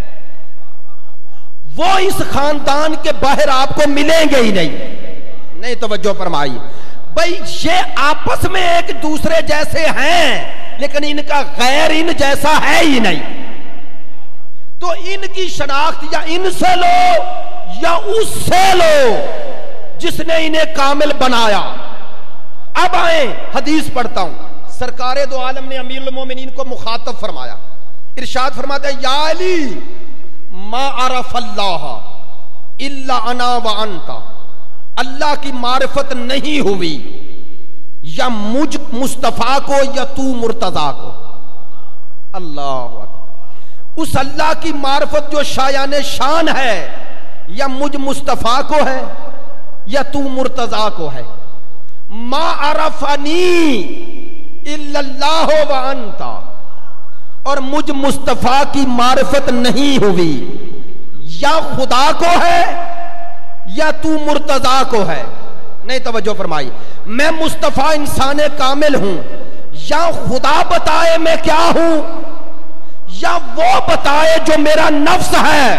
وہ اس خاندان کے باہر آپ کو ملیں گے ہی نہیں۔ نہیں توجہ فرمائی، بھئی یہ آپس میں ایک دوسرے جیسے ہیں لیکن ان کا غیر ان جیسا ہے ہی نہیں، تو ان کی شناخت یا ان سے لو یا اس سے لو جس نے انہیں کامل بنایا۔ اب آئیں حدیث پڑھتا ہوں، سرکار دو عالم نے امیر المومنین کو مخاطب فرمایا، ارشاد فرماتا ہے یا علی ما عرف اللہ الا انا وانت، اللہ کی معرفت نہیں ہوئی یا مجھ مصطفیٰ کو یا تو مرتضیٰ کو۔ اللہ اکبر، اس اللہ کی معرفت جو شایان شان ہے یا مجھ مصطفیٰ کو ہے یا تو مرتضیٰ کو ہے۔ ما عرفنی الا اللہ وانت، اور مجھ مصطفیٰ کی معرفت نہیں ہوئی یا خدا کو ہے یا تو مرتضیٰ کو ہے۔ نہیں توجہ فرمائی، میں مصطفیٰ انسان کامل ہوں یا خدا بتائے میں کیا ہوں یا وہ بتائے جو میرا نفس ہے۔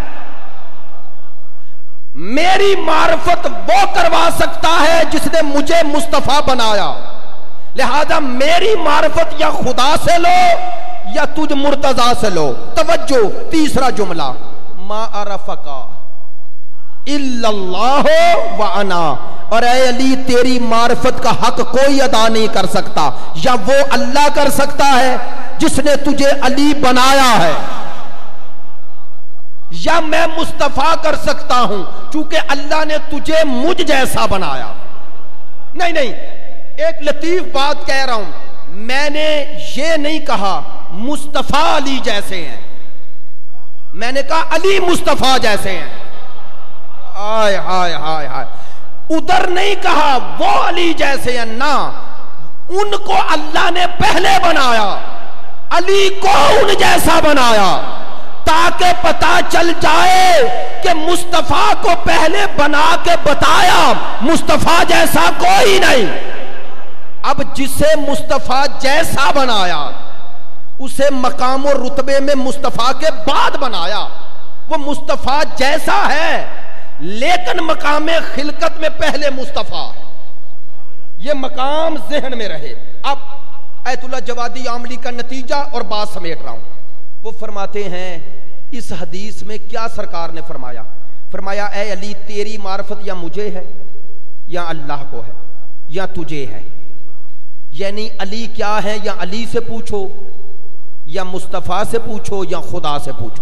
میری معرفت وہ کروا سکتا ہے جس نے مجھے مصطفیٰ بنایا، لہذا میری معرفت یا خدا سے لو یا تجھ مرتضیٰ سے لو۔ توجہ، تیسرا جملہ، ما عرفکا الا اللہ وانا، اور اے علی تیری معرفت کا حق کوئی ادا نہیں کر سکتا، یا وہ اللہ کر سکتا ہے جس نے تجھے علی بنایا ہے، یا میں مصطفیٰ کر سکتا ہوں چونکہ اللہ نے تجھے مجھ جیسا بنایا۔ نہیں نہیں، ایک لطیف بات کہہ رہا ہوں، میں نے یہ نہیں کہا مصطفیٰ علی جیسے ہیں، میں نے کہا علی مصطفیٰ جیسے ہیں۔ آئے ہائے ہائے ہائے، ادھر نہیں کہا وہ علی جیسے ہیں، نہ، ان کو اللہ نے پہلے بنایا، علی کو ان جیسا بنایا، تاکہ پتا چل جائے کہ مصطفیٰ کو پہلے بنا کے بتایا مصطفیٰ جیسا کوئی نہیں۔ اب جسے مصطفیٰ جیسا بنایا اسے مقام و رتبے میں مصطفیٰ کے بعد بنایا، وہ مصطفیٰ جیسا ہے لیکن مقام خلقت میں پہلے مصطفیٰ ہے۔ یہ مقام ذہن میں رہے۔ اب ایت اللہ جوادی عاملی کا نتیجہ اور بات سمیٹ رہا ہوں۔ وہ فرماتے ہیں اس حدیث میں کیا سرکار نے فرمایا؟ فرمایا اے علی تیری معرفت یا مجھے ہے یا اللہ کو ہے یا تجھے ہے، یعنی علی کیا ہے یا علی سے پوچھو یا مصطفیٰ سے پوچھو یا خدا سے پوچھو۔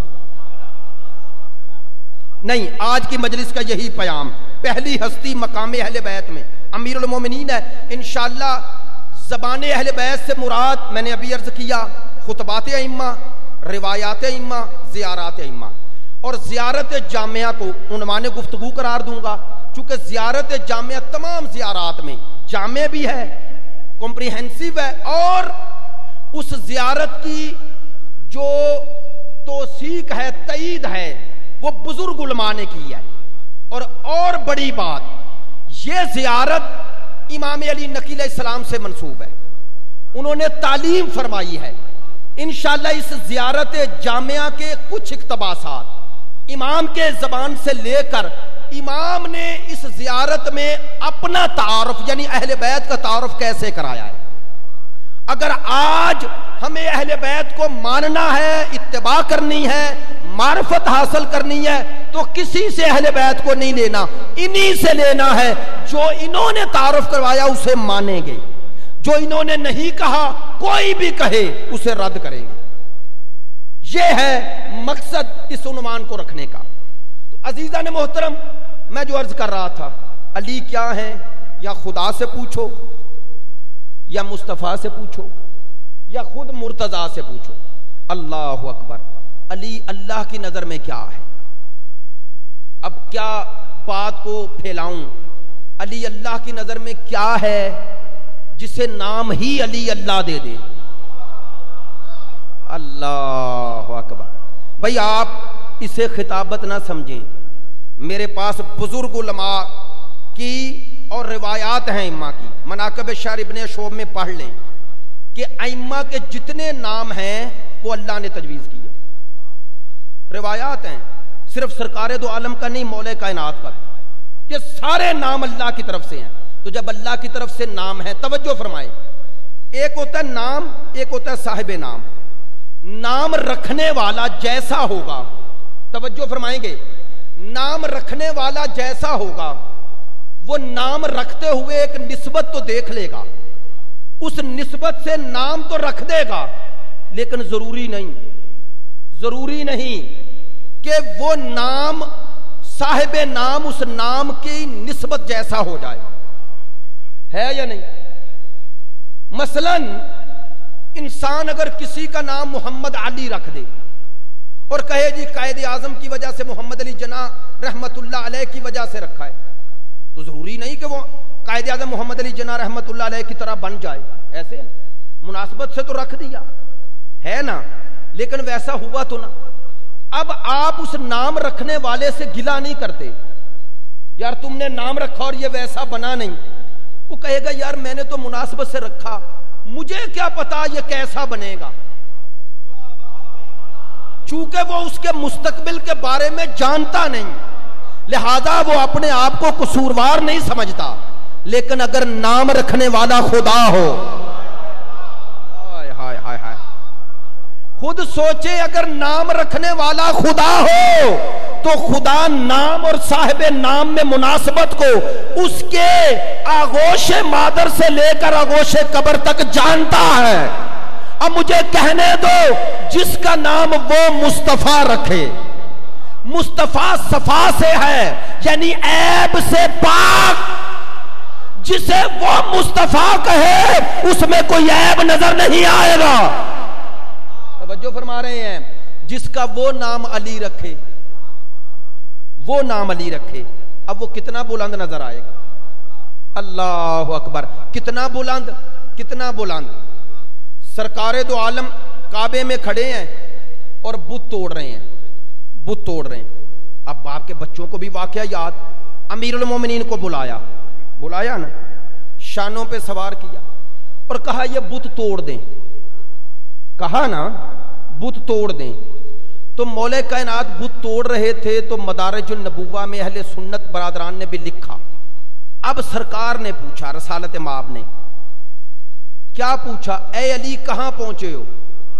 نہیں، آج کی مجلس کا یہی پیام، پہلی ہستی مقام اہل بیت میں امیر المومنین ہے۔ انشاءاللہ زبان اہل بیت سے مراد میں نے ابھی عرض کیا خطبات ائمہ، روایات ائمہ، زیارات ائمہ، اور زیارت جامعہ کو عنوان گفتگو قرار دوں گا، چونکہ زیارت جامعہ تمام زیارات میں جامع بھی ہے، کمپریہنسو ہے، اور اس زیارت کی جو توثیق ہے، تائید ہے، وہ بزرگ علماء نے کی ہے۔ اور اور بڑی بات، یہ زیارت امام علی نقی علیہ السلام سے منسوب ہے، انہوں نے تعلیم فرمائی ہے۔ انشاءاللہ اس زیارت جامعہ کے کچھ اقتباسات امام کے زبان سے لے کر امام نے اس زیارت میں اپنا تعارف یعنی اہل بیت کا تعارف کیسے کرایا ہے۔ اگر آج ہمیں اہل بیت کو ماننا ہے، اتباع کرنی ہے، معرفت حاصل کرنی ہے، تو کسی سے اہل بیت کو نہیں لینا، انہی سے لینا ہے۔ جو انہوں نے تعارف کروایا اسے مانیں گے، جو انہوں نے نہیں کہا کوئی بھی کہے اسے رد کریں گے۔ یہ ہے مقصد اس عنوان کو رکھنے کا۔ تو عزیزان محترم، میں جو عرض کر رہا تھا، علی کیا ہے یا خدا سے پوچھو یا مصطفیٰ سے پوچھو یا خود مرتضیٰ سے پوچھو۔ اللہ اکبر، علی اللہ کی نظر میں کیا ہے؟ اب کیا بات کو پھیلاؤں؟ علی اللہ کی نظر میں کیا ہے جسے نام ہی علی اللہ دے دے؟ اللہ اکبر۔ بھئی آپ اسے خطابت نہ سمجھیں، میرے پاس بزرگ علماء کی اور روایات ہیں ائمہ کی، مناقب شعر ابن شعب میں پڑھ لیں کہ ائمہ کے جتنے نام ہیں وہ اللہ نے تجویز کیے، روایات ہیں، صرف سرکار دو عالم کا نہیں، مولا کائنات کا، کہ سارے نام اللہ کی طرف سے ہیں۔ تو جب اللہ کی طرف سے نام ہے، توجہ فرمائیں، ایک ہوتا ہے نام، ایک ہوتا ہے صاحب نام۔ نام رکھنے والا جیسا ہوگا، توجہ فرمائیں گے، نام رکھنے والا جیسا ہوگا، وہ نام رکھتے ہوئے ایک نسبت تو دیکھ لے گا، اس نسبت سے نام تو رکھ دے گا، لیکن ضروری نہیں ضروری نہیں کہ وہ نام صاحب نام اس نام کی نسبت جیسا ہو جائے، ہے یا نہیں؟ مثلا انسان اگر کسی کا نام محمد علی رکھ دے اور کہے جی قائد اعظم کی وجہ سے محمد علی جناح رحمت اللہ علیہ کی وجہ سے رکھا ہے، تو ضروری نہیں کہ وہ قائد اعظم محمد علی جناح رحمت اللہ علیہ کی طرح بن جائے، ایسے مناسبت سے تو رکھ دیا ہے نا، لیکن ویسا ہوا تو نہ۔ اب آپ اس نام رکھنے والے سے گلہ نہیں کرتے، یار تم نے نام رکھا اور یہ ویسا بنا نہیں، وہ کہے گا یار میں نے تو مناسبت سے رکھا، مجھے کیا پتا یہ کیسا بنے گا، چونکہ وہ اس کے مستقبل کے بارے میں جانتا نہیں، لہذا وہ اپنے آپ کو قصوروار نہیں سمجھتا۔ لیکن اگر نام رکھنے والا خدا ہو، ہائے ہائے ہائے ہائے، خود سوچے اگر نام رکھنے والا خدا ہو تو خدا نام اور صاحب نام میں مناسبت کو اس کے آغوش مادر سے لے کر آغوش قبر تک جانتا ہے. اب مجھے کہنے دو جس کا نام وہ مصطفیٰ رکھے, مصطفیٰ صفا سے ہے یعنی عیب سے پاک, جسے وہ مصطفیٰ کہے اس میں کوئی عیب نظر نہیں آئے گا. توجہ فرما رہے ہیں. جس کا وہ نام علی رکھے, وہ نام علی رکھے, اب وہ کتنا بلند نظر آئے گا. اللہ اکبر, کتنا بلند, کتنا بلند. سرکار دو عالم کعبے میں کھڑے ہیں اور بت توڑ رہے ہیں, بت توڑ رہے ہیں. اب باپ کے بچوں کو بھی واقعہ یاد, امیر المومنین کو بلایا, بلایا نا, شانوں پہ سوار کیا اور کہا یہ بت توڑ دیں, کہا نا بت توڑ دیں. تو مولا کائنات بت توڑ رہے تھے تو مدارج النبوہ میں اہل سنت برادران نے بھی لکھا. اب سرکار نے پوچھا, رسالت مآب نے کیا پوچھا, اے علی کہاں پہنچے ہو.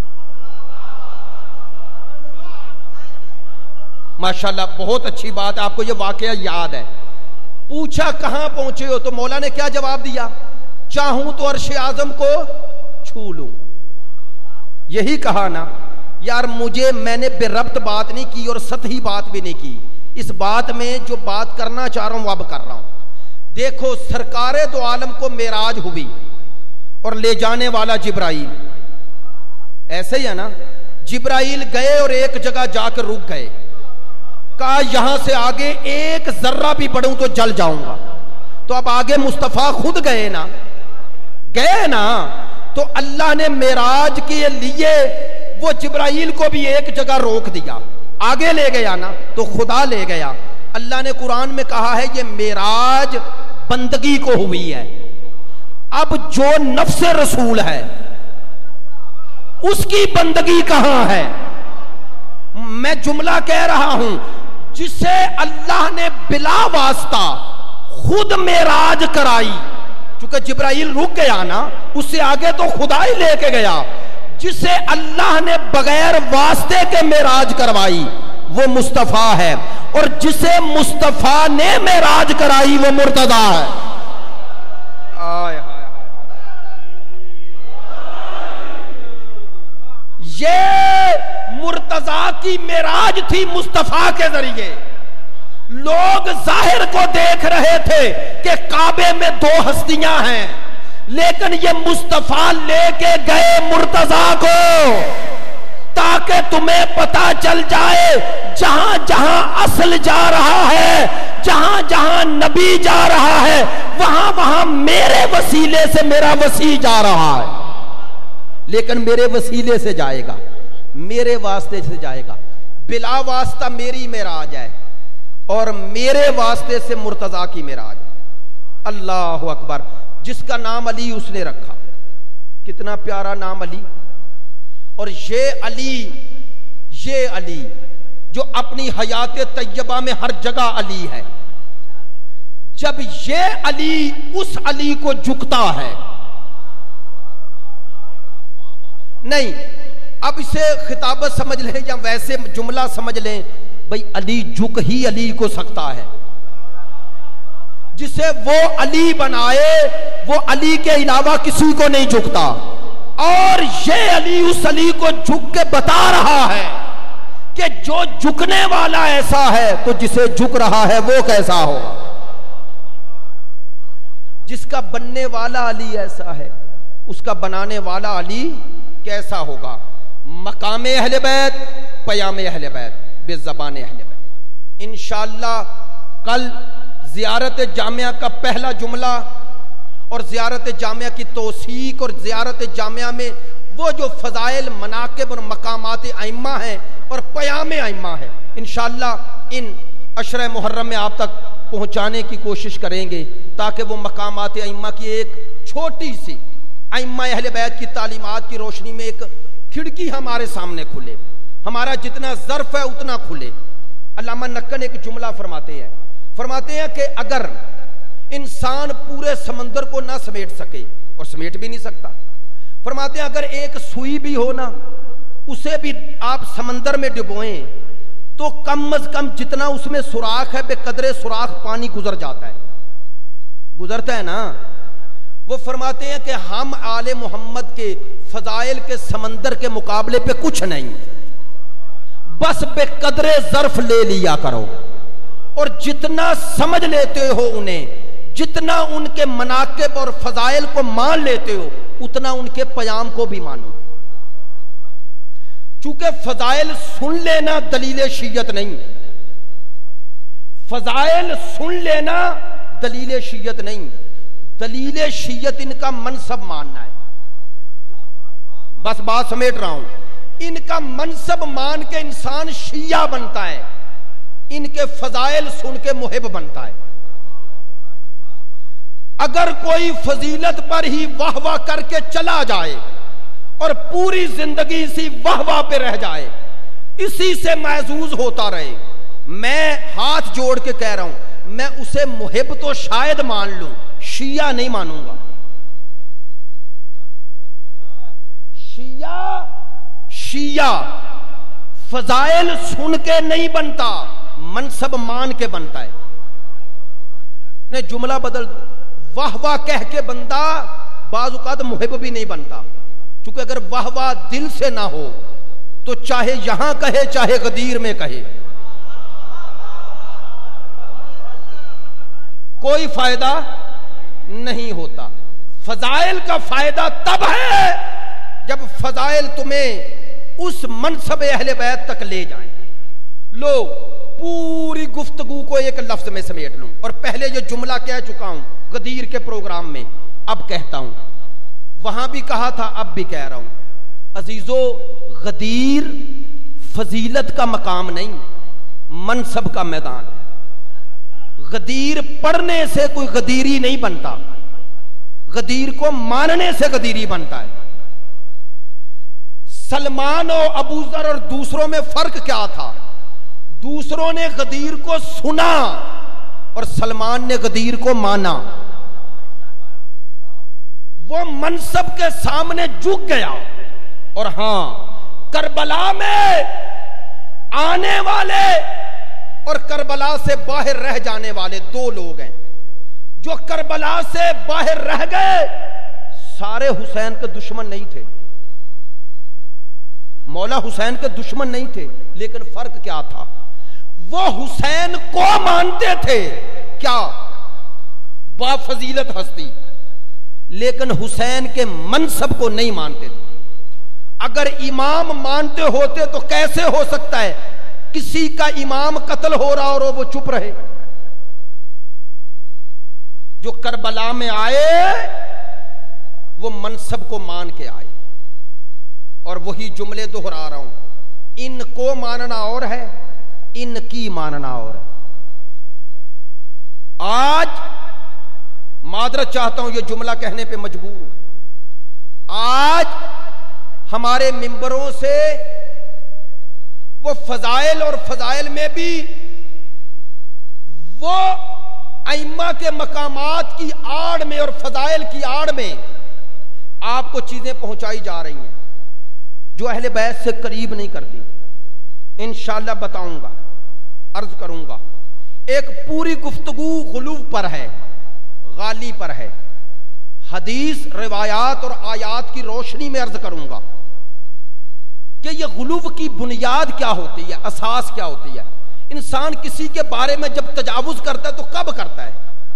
ماشاءاللہ بہت اچھی بات ہے, آپ کو یہ واقعہ یاد ہے. پوچھا کہاں پہنچے ہو, تو مولا نے کیا جواب دیا, چاہوں تو عرش اعظم کو چھو لوں. یہی کہا نا یار, مجھے میں نے بے ربط بات نہیں کی اور سطحی بات بھی نہیں کی, اس بات میں جو بات کرنا چاہ رہا ہوں وہ اب کر رہا ہوں. دیکھو سرکار دو عالم کو معراج ہوئی اور لے جانے والا جبرائیل, ایسے ہی ہے نا, جبرائیل گئے اور ایک جگہ جا کر رک گئے, کہا یہاں سے آگے ایک ذرہ بھی بڑھوں تو جل جاؤں گا. تو اب آگے مصطفیٰ خود گئے نا, گئے نا, تو اللہ نے معراج کے لیے وہ جبرائیل کو بھی ایک جگہ روک دیا, آگے لے گیا نا, تو خدا لے گیا. اللہ نے قرآن میں کہا ہے یہ معراج بندگی کو ہوئی ہے. اب جو نفس رسول ہے اس کی بندگی کہاں ہے. میں جملہ کہہ رہا ہوں, جسے اللہ نے بلا واسطہ خود معراج کرائی, چونکہ جبرائیل رک گیا نا, اس سے آگے تو خدا ہی لے کے گیا. جسے اللہ نے بغیر واسطے کے معراج کروائی وہ مصطفیٰ ہے, اور جسے مصطفیٰ نے معراج کرائی وہ مرتضیٰ ہے. آئے یہ مرتضیٰ کی معراج تھی مصطفیٰ کے ذریعے. لوگ ظاہر کو دیکھ رہے تھے کہ کعبے میں دو ہستیاں ہیں, لیکن یہ مصطفیٰ لے کے گئے مرتضیٰ کو تاکہ تمہیں پتا چل جائے جہاں جہاں اصل جا رہا ہے, جہاں جہاں نبی جا رہا ہے, وہاں وہاں میرے وسیلے سے میرا وسیع جا رہا ہے. لیکن میرے وسیلے سے جائے گا, میرے واسطے سے جائے گا. بلا واسطہ میری معراج ہے اور میرے واسطے سے مرتضیٰ کی معراج. اللہ اکبر. جس کا نام علی اس نے رکھا, کتنا پیارا نام علی. اور یہ علی, یہ علی جو اپنی حیات طیبہ میں ہر جگہ علی ہے, جب یہ علی اس علی کو جھکتا ہے, نہیں اب اسے خطابت سمجھ لیں یا ویسے جملہ سمجھ لیں, بھئی علی جھک ہی علی کو سکتا ہے. جسے وہ علی بنائے وہ علی کے علاوہ کسی کو نہیں جھکتا. اور یہ علی اس علی کو جھک کے بتا رہا ہے کہ جو جھکنے والا ایسا ہے تو جسے جھک رہا ہے وہ کیسا ہوگا. جس کا بننے والا علی ایسا ہے اس کا بنانے والا علی کیسا ہوگا. مقام اہل بیت, پیام اہل بیت, بے زبان اہل بیت. انشاءاللہ کل زیارت جامعہ کا پہلا جملہ اور زیارت جامعہ کی توثیق اور زیارت جامعہ میں وہ جو فضائل, مناقب اور مقامات ائمہ ہیں اور پیام ائمہ ہے, انشاءاللہ ان عشرہ محرم میں آپ تک پہنچانے کی کوشش کریں گے تاکہ وہ مقامات ائمہ کی ایک چھوٹی سی ائمہ اہل بیت کی تعلیمات کی روشنی میں ایک کھڑکی ہمارے سامنے کھلے, ہمارا جتنا ظرف ہے اتنا کھلے. علامہ نکن ایک جملہ فرماتے ہیں, فرماتے ہیں کہ اگر انسان پورے سمندر کو نہ سمیٹ سکے, اور سمیٹ بھی نہیں سکتا, فرماتے ہیں اگر ایک سوئی بھی ہو نا اسے بھی آپ سمندر میں ڈبوئیں تو کم از کم جتنا اس میں سوراخ ہے بے قدرے سوراخ پانی گزر جاتا ہے، گزرتا ہے نا۔ وہ فرماتے ہیں کہ ہم آل محمد کے فضائل کے سمندر کے مقابلے پہ کچھ نہیں، بس بے قدرے ظرف لے لیا کرو، اور جتنا سمجھ لیتے ہو انہیں، جتنا ان کے مناقب اور فضائل کو مان لیتے ہو، اتنا ان کے پیام کو بھی مانو۔ چونکہ فضائل سن لینا دلیل شیعت نہیں، فضائل سن لینا دلیل شیعت نہیں، دلیل شیعت ان کا منصب ماننا ہے۔ بس بات سمیٹ رہا ہوں، ان کا منصب مان کے انسان شیعہ بنتا ہے، ان کے فضائل سن کے محب بنتا ہے۔ اگر کوئی فضیلت پر ہی واہ واہ کر کے چلا جائے اور پوری زندگی اسی واہ واہ پہ رہ جائے، اسی سے محظوظ ہوتا رہے، میں ہاتھ جوڑ کے کہہ رہا ہوں، میں اسے محب تو شاید مان لوں، شیعہ نہیں مانوں گا۔ شیعہ شیعہ فضائل سن کے نہیں بنتا، منصب مان کے بنتا ہے۔ نے جملہ بدل دو، واہ واہ کہہ کے بندہ بعض اوقات محب بھی نہیں بنتا، چونکہ اگر واہ واہ دل سے نہ ہو تو چاہے یہاں کہے چاہے غدیر میں کہے کوئی فائدہ نہیں ہوتا۔ فضائل کا فائدہ تب ہے جب فضائل تمہیں اس منصب اہل بیت تک لے جائیں۔ لو پوری گفتگو کو ایک لفظ میں سمیٹ لوں، اور پہلے یہ جملہ کہہ چکا ہوں غدیر کے پروگرام میں، اب کہتا ہوں، وہاں بھی کہا تھا اب بھی کہہ رہا ہوں، عزیزو غدیر فضیلت کا مقام نہیں، منصب کا میدان ہے۔ غدیر پڑھنے سے کوئی غدیری نہیں بنتا، غدیر کو ماننے سے غدیری بنتا ہے۔ سلمان و ابوذر اور دوسروں میں فرق کیا تھا؟ دوسروں نے غدیر کو سنا اور سلمان نے غدیر کو مانا۔ وہ منصب کے سامنے جھک گیا، اور ہاں کربلا میں آنے والے اور کربلا سے باہر رہ جانے والے دو لوگ ہیں۔ جو کربلا سے باہر رہ گئے سارے حسین کے دشمن نہیں تھے، مولا حسین کے دشمن نہیں تھے، لیکن فرق کیا تھا؟ وہ حسین کو مانتے تھے، کیا؟ با فضیلت ہستی، لیکن حسین کے منصب کو نہیں مانتے تھے۔ اگر امام مانتے ہوتے تو کیسے ہو سکتا ہے کسی کا امام قتل ہو رہا اور وہ چپ رہے؟ جو کربلا میں آئے وہ منصب کو مان کے آئے، اور وہی جملے دہرا رہا ہوں، ان کو ماننا اور ہے، ان کی ماننا اور ہے۔ آج معذرت چاہتا ہوں، یہ جملہ کہنے پہ مجبور ہوں، آج ہمارے ممبروں سے وہ فضائل اور فضائل میں بھی وہ ائمہ کے مقامات کی آڑ میں اور فضائل کی آڑ میں آپ کو چیزیں پہنچائی جا رہی ہیں جو اہل بیت سے قریب نہیں کرتی۔ انشاءاللہ بتاؤں گا، عرض کروں گا۔ ایک پوری گفتگو غلو پر ہے، غالی پر ہے، حدیث روایات اور آیات کی روشنی میں عرض کروں گا کہ یہ غلو کی بنیاد کیا ہوتی ہے، اساس کیا ہوتی ہے۔ انسان کسی کے بارے میں جب تجاوز کرتا ہے تو کب کرتا ہے؟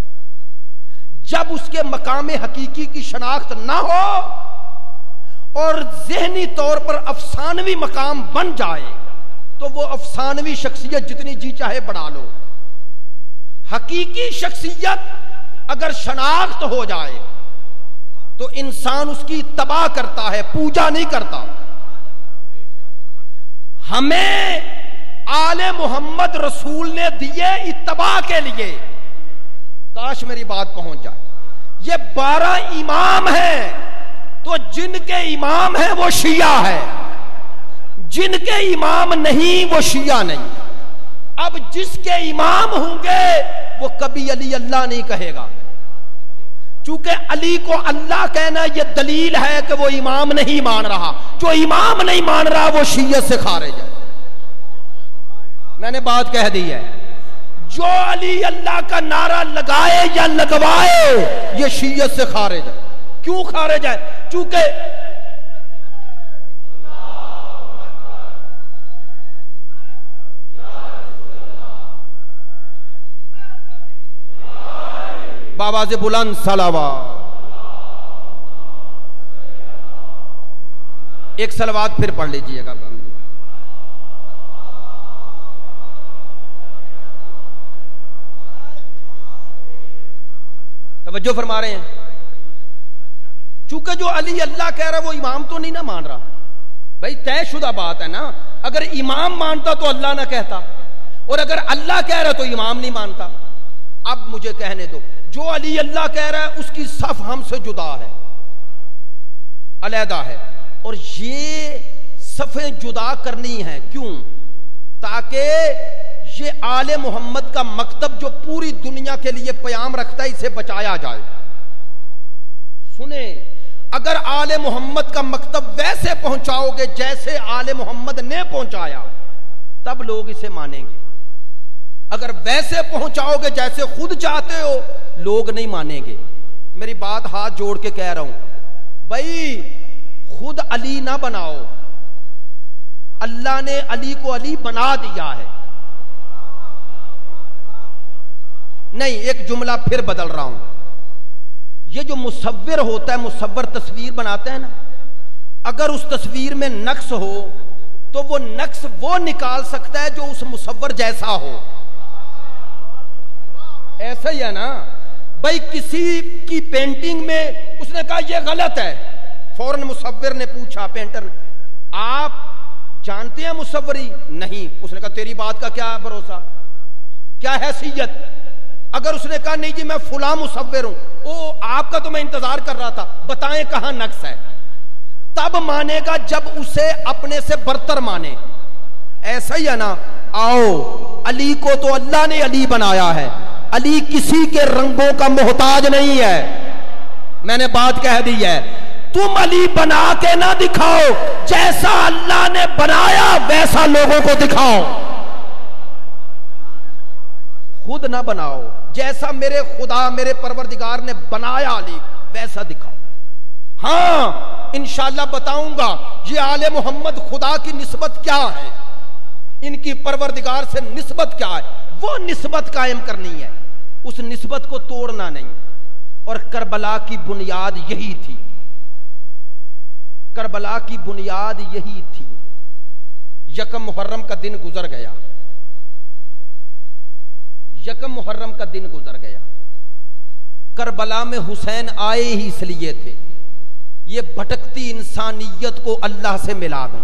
جب اس کے مقام حقیقی کی شناخت نہ ہو اور ذہنی طور پر افسانوی مقام بن جائے تو وہ افسانوی شخصیت جتنی جی چاہے بڑھا لو۔ حقیقی شخصیت اگر شناخت ہو جائے تو انسان اس کی تباہ کرتا ہے، پوجا نہیں کرتا۔ ہمیں آل محمد رسول نے دیے اتباع کے لیے، کاش میری بات پہنچ جائے۔ یہ بارہ امام ہیں تو جن کے امام ہیں وہ شیعہ ہے، جن کے امام نہیں وہ شیعہ نہیں۔ اب جس کے امام ہوں گے وہ کبھی علی اللہ نہیں کہے گا، چونکہ علی کو اللہ کہنا یہ دلیل ہے کہ وہ امام نہیں مان رہا۔ جو امام نہیں مان رہا وہ شیعت سے خارج ہے۔ میں نے بات کہہ دی ہے، جو علی اللہ کا نعرہ لگائے یا لگوائے یہ شیعت سے خارج ہے۔ کیوں خارج ہے؟ چونکہ بابا سے بلند صلوات، ایک صلوات پھر پڑھ لیجئے گا۔ توجہ فرما رہے ہیں؟ چونکہ جو علی اللہ کہہ رہا ہے وہ امام تو نہیں نہ مان رہا بھائی، طے شدہ بات ہے نا، اگر امام مانتا تو اللہ نہ کہتا، اور اگر اللہ کہہ رہا تو امام نہیں مانتا۔ اب مجھے کہنے دو، جو علی اللہ کہہ رہا ہے اس کی صف ہم سے جدا ہے، علیحدہ ہے، اور یہ صفیں جدا کرنی ہیں۔ کیوں؟ تاکہ یہ آل محمد کا مکتب جو پوری دنیا کے لیے پیام رکھتا ہے اسے بچایا جائے۔ سنیں، اگر آل محمد کا مکتب ویسے پہنچاؤ گے جیسے آل محمد نے پہنچایا تب لوگ اسے مانیں گے، اگر ویسے پہنچاؤ گے جیسے خود چاہتے ہو لوگ نہیں مانیں گے۔ میری بات ہاتھ جوڑ کے کہہ رہا ہوں بھائی، خود علی نہ بناؤ، اللہ نے علی کو علی بنا دیا ہے۔ نہیں، ایک جملہ پھر بدل رہا ہوں، یہ جو مصور ہوتا ہے، مصور تصویر بناتا ہے نا، اگر اس تصویر میں نقص ہو تو وہ نقص وہ نکال سکتا ہے جو اس مصور جیسا ہو۔ ایسا ہی ہے نا بھائی، کسی کی پینٹنگ میں اس نے کہا یہ غلط ہے، فوراً مصور نے پوچھا پینٹر نے، آپ جانتے ہیں مصوری؟ نہیں۔ اس نے کہا تیری بات کا کیا بھروسہ، کیا حیثیت؟ اگر اس نے کہا نہیں جی میں فلاں مصور ہوں، او آپ کا تو میں انتظار کر رہا تھا، بتائیں کہاں نقص ہے؟ تب مانے گا جب اسے اپنے سے برتر مانے۔ ایسا ہی ہے نا، آؤ، علی کو تو اللہ نے علی بنایا ہے، علی کسی کے رنگوں کا محتاج نہیں ہے۔ میں نے بات کہہ دی ہے، تم علی بنا کے نہ دکھاؤ، جیسا اللہ نے بنایا ویسا لوگوں کو دکھاؤ، خود نہ بناؤ، جیسا میرے خدا میرے پروردگار نے بنایا علی ویسا دکھاؤ۔ ہاں انشاءاللہ بتاؤں گا یہ آل محمد خدا کی نسبت کیا ہے، ان کی پروردگار سے نسبت کیا ہے، وہ نسبت قائم کرنی ہے، اس نسبت کو توڑنا نہیں۔ اور کربلا کی بنیاد یہی تھی، کربلا کی بنیاد یہی تھی۔ یکم محرم کا دن گزر گیا، یکم محرم کا دن گزر گیا، کربلا میں حسین آئے ہی اس لیے تھے یہ بھٹکتی انسانیت کو اللہ سے ملا دوں،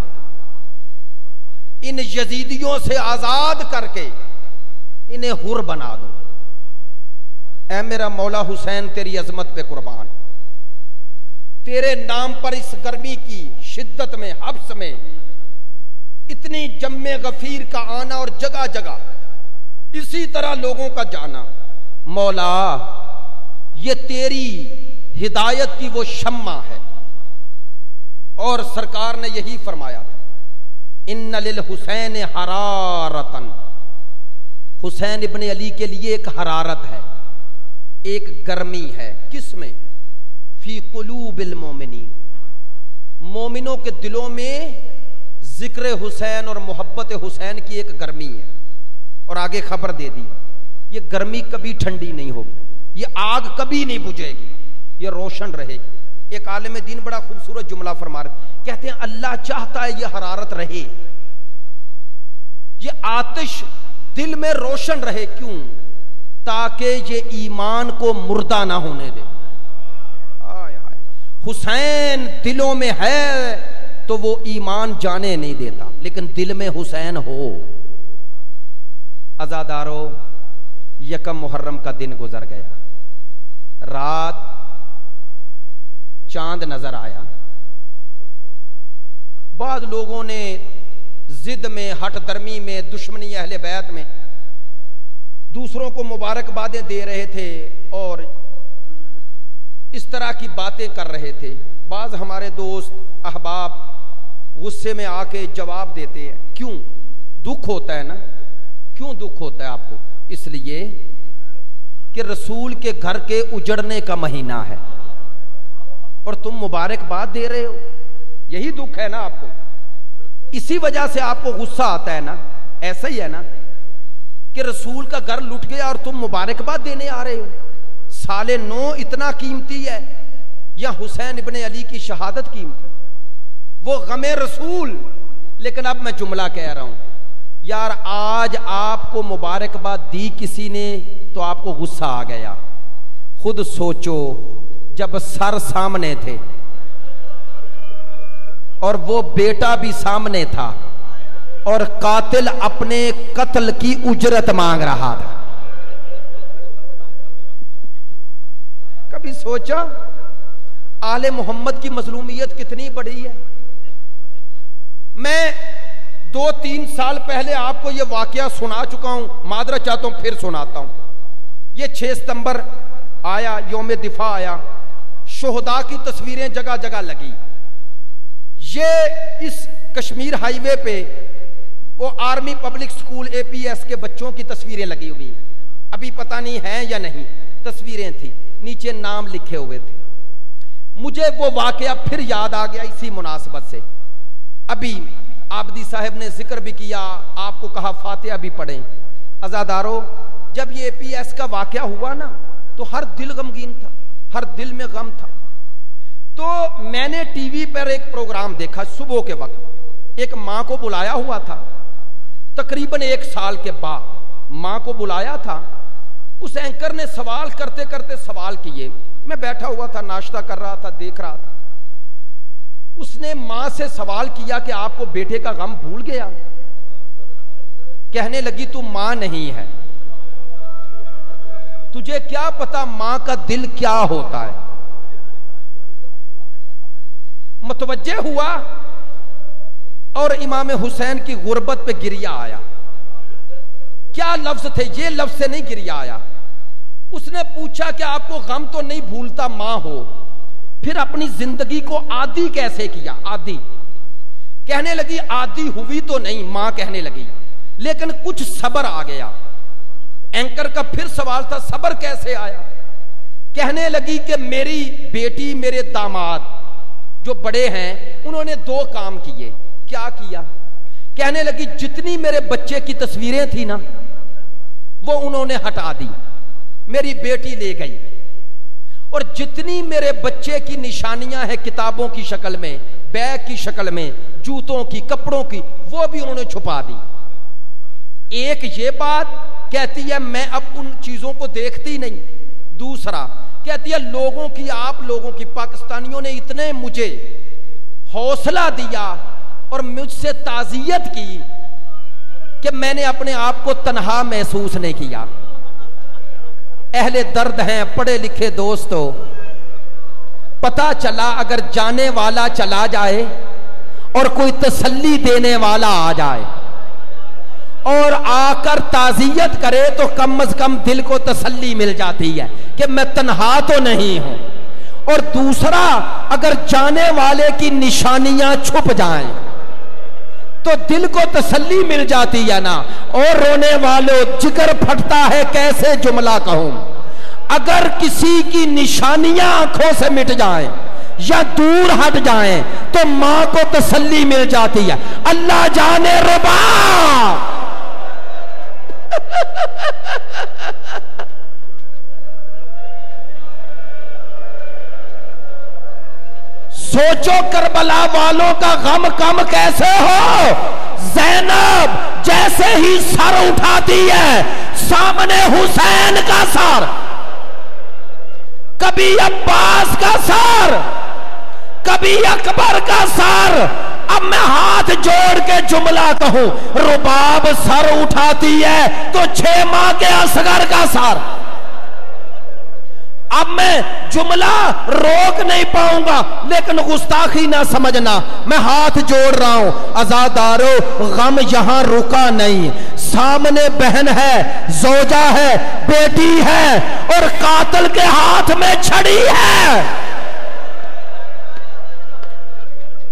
ان یزیدیوں سے آزاد کر کے انہیں حر بنا دوں۔ اے میرا مولا حسین تیری عظمت پہ قربان، تیرے نام پر اس گرمی کی شدت میں، حبس میں، اتنی جم غفیر کا آنا اور جگہ جگہ اسی طرح لوگوں کا جانا، مولا یہ تیری ہدایت کی وہ شمع ہے۔ اور سرکار نے یہی فرمایا تھا، ان للحسین حرارتن، حسین ابن علی کے لیے ایک حرارت ہے، ایک گرمی ہے، کس میں؟ فی قلوب المومنین، مومنوں کے دلوں میں ذکر حسین اور محبت حسین کی ایک گرمی ہے۔ اور آگے خبر دے دی، یہ گرمی کبھی ٹھنڈی نہیں ہوگی، یہ آگ کبھی نہیں بجھے گی، یہ روشن رہے گی۔ ایک عالم دین بڑا خوبصورت جملہ فرما رہے، کہتے ہیں اللہ چاہتا ہے یہ حرارت رہے، یہ آتش دل میں روشن رہے۔ کیوں؟ تاکہ یہ ایمان کو مردہ نہ ہونے دے۔ آئے آئے، حسین دلوں میں ہے تو وہ ایمان جانے نہیں دیتا، لیکن دل میں حسین ہو۔ عزادارو، یکم محرم کا دن گزر گیا، رات چاند نظر آیا، بعض لوگوں نے ضد میں، ہٹ درمی میں، دشمنی اہل بیت میں دوسروں کو مبارکبادیں دے رہے تھے اور اس طرح کی باتیں کر رہے تھے۔ بعض ہمارے دوست احباب غصے میں آ کے جواب دیتے ہیں، کیوں؟ دکھ ہوتا ہے نا، کیوں دکھ ہوتا ہے آپ کو؟ اس لیے کہ رسول کے گھر کے اجڑنے کا مہینہ ہے اور تم مبارکباد دے رہے ہو. یہی دکھ ہے نا آپ کو, اسی وجہ سے آپ کو غصہ آتا ہے نا. ایسا ہی ہے نا کہ رسول کا گھر لٹ گیا اور تم مبارکباد دینے آ رہے ہو. سال نو اتنا قیمتی ہے یا حسین ابن علی کی شہادت قیمتی؟ وہ غم رسول. لیکن اب میں جملہ کہہ رہا ہوں, یار آج آپ کو مبارکباد دی کسی نے تو آپ کو غصہ آ گیا. خود سوچو جب سر سامنے تھے اور وہ بیٹا بھی سامنے تھا اور قاتل اپنے قتل کی اجرت مانگ رہا تھا, کبھی سوچا آل محمد کی مظلومیت کتنی بڑی ہے؟ میں دو تین سال پہلے آپ کو یہ واقعہ سنا چکا ہوں, معذرت چاہتا ہوں پھر سناتا ہوں. یہ چھ ستمبر آیا, یوم دفاع آیا, شہداء کی تصویریں جگہ جگہ لگی. یہ اس کشمیر ہائی وے پہ وہ army public school A P S کے بچوں کی تصویریں لگی ہوئی ہیں. ابھی پتہ نہیں ہیں یا نہیں, تصویریں تھیں, نیچے نام لکھے ہوئے تھے. مجھے وہ واقعہ پھر یاد آ گیا اسی مناسبت سے. ابھی عابدی صاحب نے ذکر بھی کیا, آپ کو کہا فاتحہ بھی پڑھیں. عزادارو, جب یہ اے پی ایس کا واقعہ ہوا نا تو ہر دل غمگین تھا, ہر دل میں غم تھا. تو میں نے ٹی وی پر ایک پروگرام دیکھا صبح کے وقت. ایک ماں کو بلایا ہوا تھا, تقریباً ایک سال کے بعد ماں کو بلایا تھا. اس اینکر نے سوال کرتے کرتے سوال کیے. میں بیٹھا ہوا تھا, ناشتہ کر رہا تھا, دیکھ رہا تھا. اس نے ماں سے سوال کیا کہ آپ کو بیٹے کا غم بھول گیا؟ کہنے لگی تو ماں نہیں ہے, تجھے کیا پتا ماں کا دل کیا ہوتا ہے. متوجہ ہوا اور امام حسین کی غربت پہ گریا آیا. کیا لفظ تھے؟ یہ لفظ سے نہیں گریا آیا. اس نے پوچھا کہ آپ کو غم تو نہیں بھولتا ماں ہو, پھر اپنی زندگی کو عادی کیسے کیا؟ عادی کہنے لگی عادی ہوئی تو نہیں, ماں کہنے لگی, لیکن کچھ صبر آ گیا. اینکر کا پھر سوال تھا صبر کیسے آیا؟ کہنے لگی کہ میری بیٹی, میرے داماد جو بڑے ہیں, انہوں نے دو کام کیے. کیا کیا؟ کہنے لگی جتنی میرے بچے کی تصویریں تھی نا وہ انہوں نے ہٹا دی, میری بیٹی لے گئی, اور جتنی میرے بچے کی نشانیاں ہیں کتابوں کی شکل میں, بیگ کی شکل میں, جوتوں کی, کپڑوں کی, وہ بھی انہوں نے چھپا دی. ایک یہ بات کہتی ہے میں اب ان چیزوں کو دیکھتی نہیں. دوسرا کہتی ہے لوگوں کی, آپ لوگوں کی, پاکستانیوں نے اتنے مجھے حوصلہ دیا اور مجھ سے تعزیت کی کہ میں نے اپنے آپ کو تنہا محسوس نہیں کیا. اہل درد ہیں, پڑھے لکھے دوستو, پتا چلا اگر جانے والا چلا جائے اور کوئی تسلی دینے والا آ جائے اور آ کر تعزیت کرے تو کم از کم دل کو تسلی مل جاتی ہے کہ میں تنہا تو نہیں ہوں. اور دوسرا, اگر جانے والے کی نشانیاں چھپ جائیں تو دل کو تسلی مل جاتی ہے نا. اور رونے والوں جگر پھٹتا ہے, کیسے جملہ کہوں, اگر کسی کی نشانیاں آنکھوں سے مٹ جائیں یا دور ہٹ جائیں تو ماں کو تسلی مل جاتی ہے. اللہ جانے ربا. سوچو کربلا والوں کا غم کم کیسے ہو. زینب جیسے ہی سر اٹھاتی ہے سامنے حسین کا سر, کبھی عباس کا سر, کبھی اکبر کا سر. اب میں ہاتھ جوڑ کے جملہ کہوں, رباب سر اٹھاتی ہے تو چھ ماہ کے اصغر کا سر. اب میں جملہ روک نہیں پاؤں گا, لیکن گستاخی نہ سمجھنا, میں ہاتھ جوڑ رہا ہوں. عزادارو, غم یہاں رکا نہیں. سامنے بہن ہے, زوجہ ہے, بیٹی ہے, اور قاتل کے ہاتھ میں چھڑی ہے.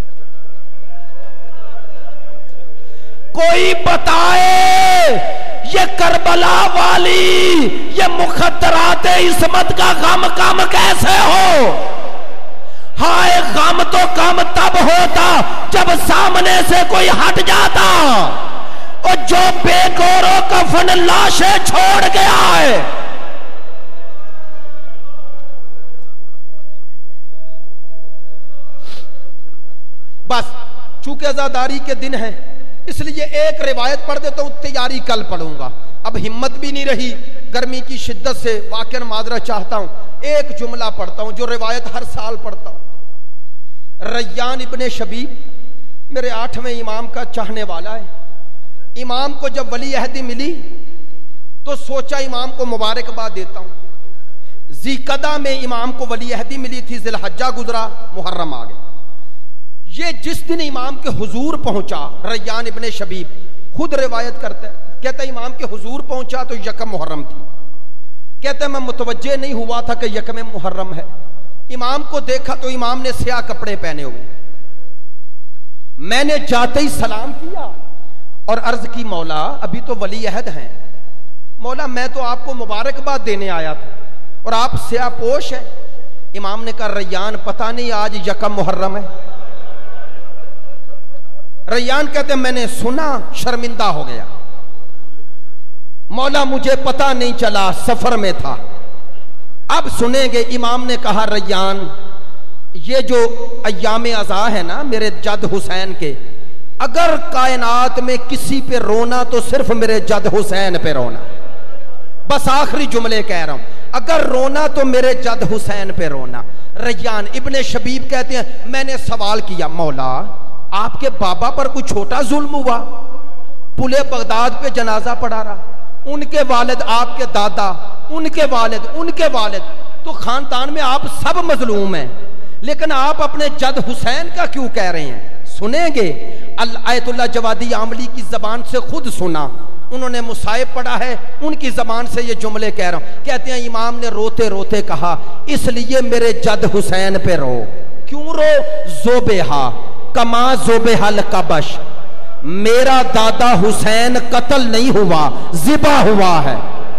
کوئی بتائے یہ کربلا والی یہ مخدرات عصمت کا غم کم کیسے ہو؟ ہائے غم تو کم تب ہوتا جب سامنے سے کوئی ہٹ جاتا، اور جو بے گور و کفن لاشیں چھوڑ گیا ہے. بس چونکہ عزاداری کے دن ہیں اس لیے ایک روایت پڑھ دیتا ہوں، تیاری کل پڑھوں گا. اب ہمت بھی نہیں رہی گرمی کی شدت سے، واقعاً معذرت چاہتا ہوں. ایک جملہ پڑھتا ہوں جو روایت ہر سال پڑھتا ہوں. ریان ابن شبیب میرے آٹھویں امام کا چاہنے والا ہے. امام کو جب ولی عہدی ملی تو سوچا امام کو مبارکباد دیتا ہوں. ذیقعدہ میں امام کو ولی عہدی ملی تھی، ذی الحجہ گزرا، محرم آ گئے. یہ جس دن امام کے حضور پہنچا، ریان ابن شبیب خود روایت کرتا ہے، کہتا ہے امام کے حضور پہنچا تو یکم محرم تھی. کہتا ہے میں متوجہ نہیں ہوا تھا کہ یکم محرم ہے. امام کو دیکھا تو امام نے سیاہ کپڑے پہنے ہوئے. میں نے جاتے ہی سلام کیا اور عرض کی مولا ابھی تو ولی عہد ہیں، مولا میں تو آپ کو مبارکباد دینے آیا تھا اور آپ سیاہ پوش ہیں. امام نے کہا ریان پتہ نہیں آج یکم محرم ہے. ریان کہتے ہیں میں نے سنا، شرمندہ ہو گیا، مولا مجھے پتہ نہیں چلا، سفر میں تھا. اب سنیں گے. امام نے کہا ریان یہ جو ایام عزا ہے نا میرے جد حسین کے، اگر کائنات میں کسی پہ رونا تو صرف میرے جد حسین پہ رونا. بس آخری جملے کہہ رہا ہوں، اگر رونا تو میرے جد حسین پہ رونا. ریان ابن شبیب کہتے ہیں میں نے سوال کیا، مولا آپ کے بابا پر کوئی چھوٹا ظلم ہوا؟ پلے بغداد پہ جنازہ پڑھا رہا، ان کے والد، آپ کے دادا، ان کے والد، ان کے والد، تو خاندان میں آپ سب مظلوم ہیں، لیکن آپ اپنے جد حسین کا کیوں کہہ رہے ہیں؟ سنیں گے. آیت اللہ جوادی عاملی کی زبان سے خود سنا، انہوں نے مصائب پڑھا ہے، ان کی زبان سے یہ جملے کہہ رہا ہوں. کہتے ہیں امام نے روتے روتے کہا اس لیے میرے جد حسین پہ رو. کیوں رو؟ زوبہا کما زوبہا الکبش، میرا دادا حسین قتل نہیں ہوا، ذبح ہوا ہے.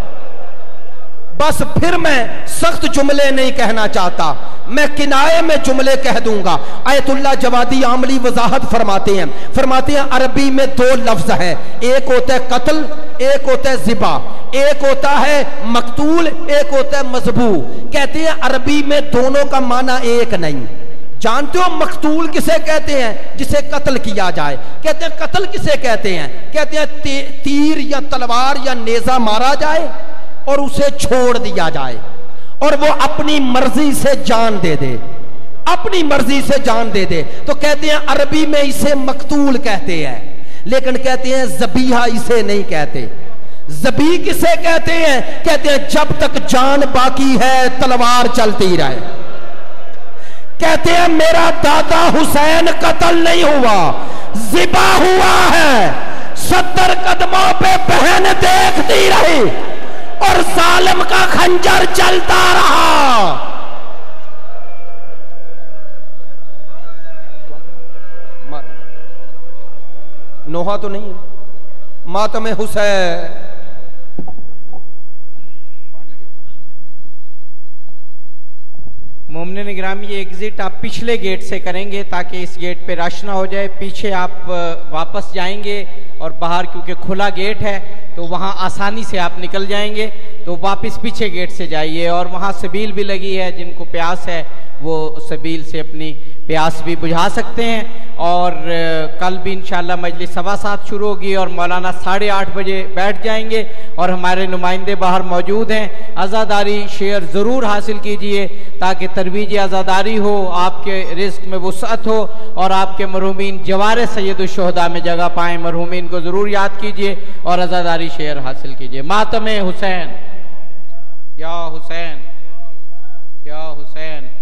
بس پھر میں سخت جملے نہیں کہنا چاہتا، میں کنائے میں جملے کہہ دوں گا. آیت اللہ جوادی عاملی وضاحت فرماتے ہیں فرماتے ہیں عربی میں دو لفظ ہے، ایک ہوتا ہے قتل، ایک ہوتا ہے ذبح، ایک ہوتا ہے مقتول، ایک ہوتا ہے مذبوح. کہتے ہیں عربی میں دونوں کا معنی ایک نہیں. جانتے ہو مقتول کسے کہتے ہیں؟ جسے قتل کیا جائے. کہتے ہیں قتل کسے کہتے ہیں؟ کہتے ہیں تیر یا تلوار یا نیزہ مارا جائے اور اسے چھوڑ دیا جائے اور وہ اپنی مرضی سے جان دے دے، اپنی مرضی سے جان دے دے. تو کہتے ہیں عربی میں اسے مقتول کہتے ہیں، لیکن کہتے ہیں ذبیحہ اسے نہیں کہتے. ذبیح کسے کہتے ہیں؟ کہتے ہیں جب تک جان باقی ہے تلوار چلتی رہے. کہتے ہیں میرا دادا حسین قتل نہیں ہوا، ذبح ہوا ہے. ستر قدموں پہ بہن دیکھتی رہی اور ظالم کا خنجر چلتا رہا. نوحہ تو نہیں ہے، ماتم حسین. مومنین گرامی یہ ایگزٹ آپ پچھلے گیٹ سے کریں گے تاکہ اس گیٹ پہ رش نہ ہو جائے. پیچھے آپ واپس جائیں گے اور باہر کیونکہ کھلا گیٹ ہے تو وہاں آسانی سے آپ نکل جائیں گے، تو واپس پیچھے گیٹ سے جائیے. اور وہاں سبیل بھی لگی ہے، جن کو پیاس ہے وہ سبیل سے اپنی پیاس بھی بجھا سکتے ہیں. اور کل بھی انشاءاللہ مجلس سوا سات شروع ہوگی اور مولانا ساڑھے آٹھ بجے بیٹھ جائیں گے اور ہمارے نمائندے باہر موجود ہیں. عزاداری شیئر ضرور حاصل کیجئے تاکہ ترویج عزاداری ہو، آپ کے رزق میں وسعت ہو اور آپ کے مرحومین جوار سید الشہداء میں جگہ پائیں. مرحومین کو ضرور یاد کیجئے اور عزاداری شیئر حاصل کیجئے. ماتم حسین، یا حسین، یا حسین.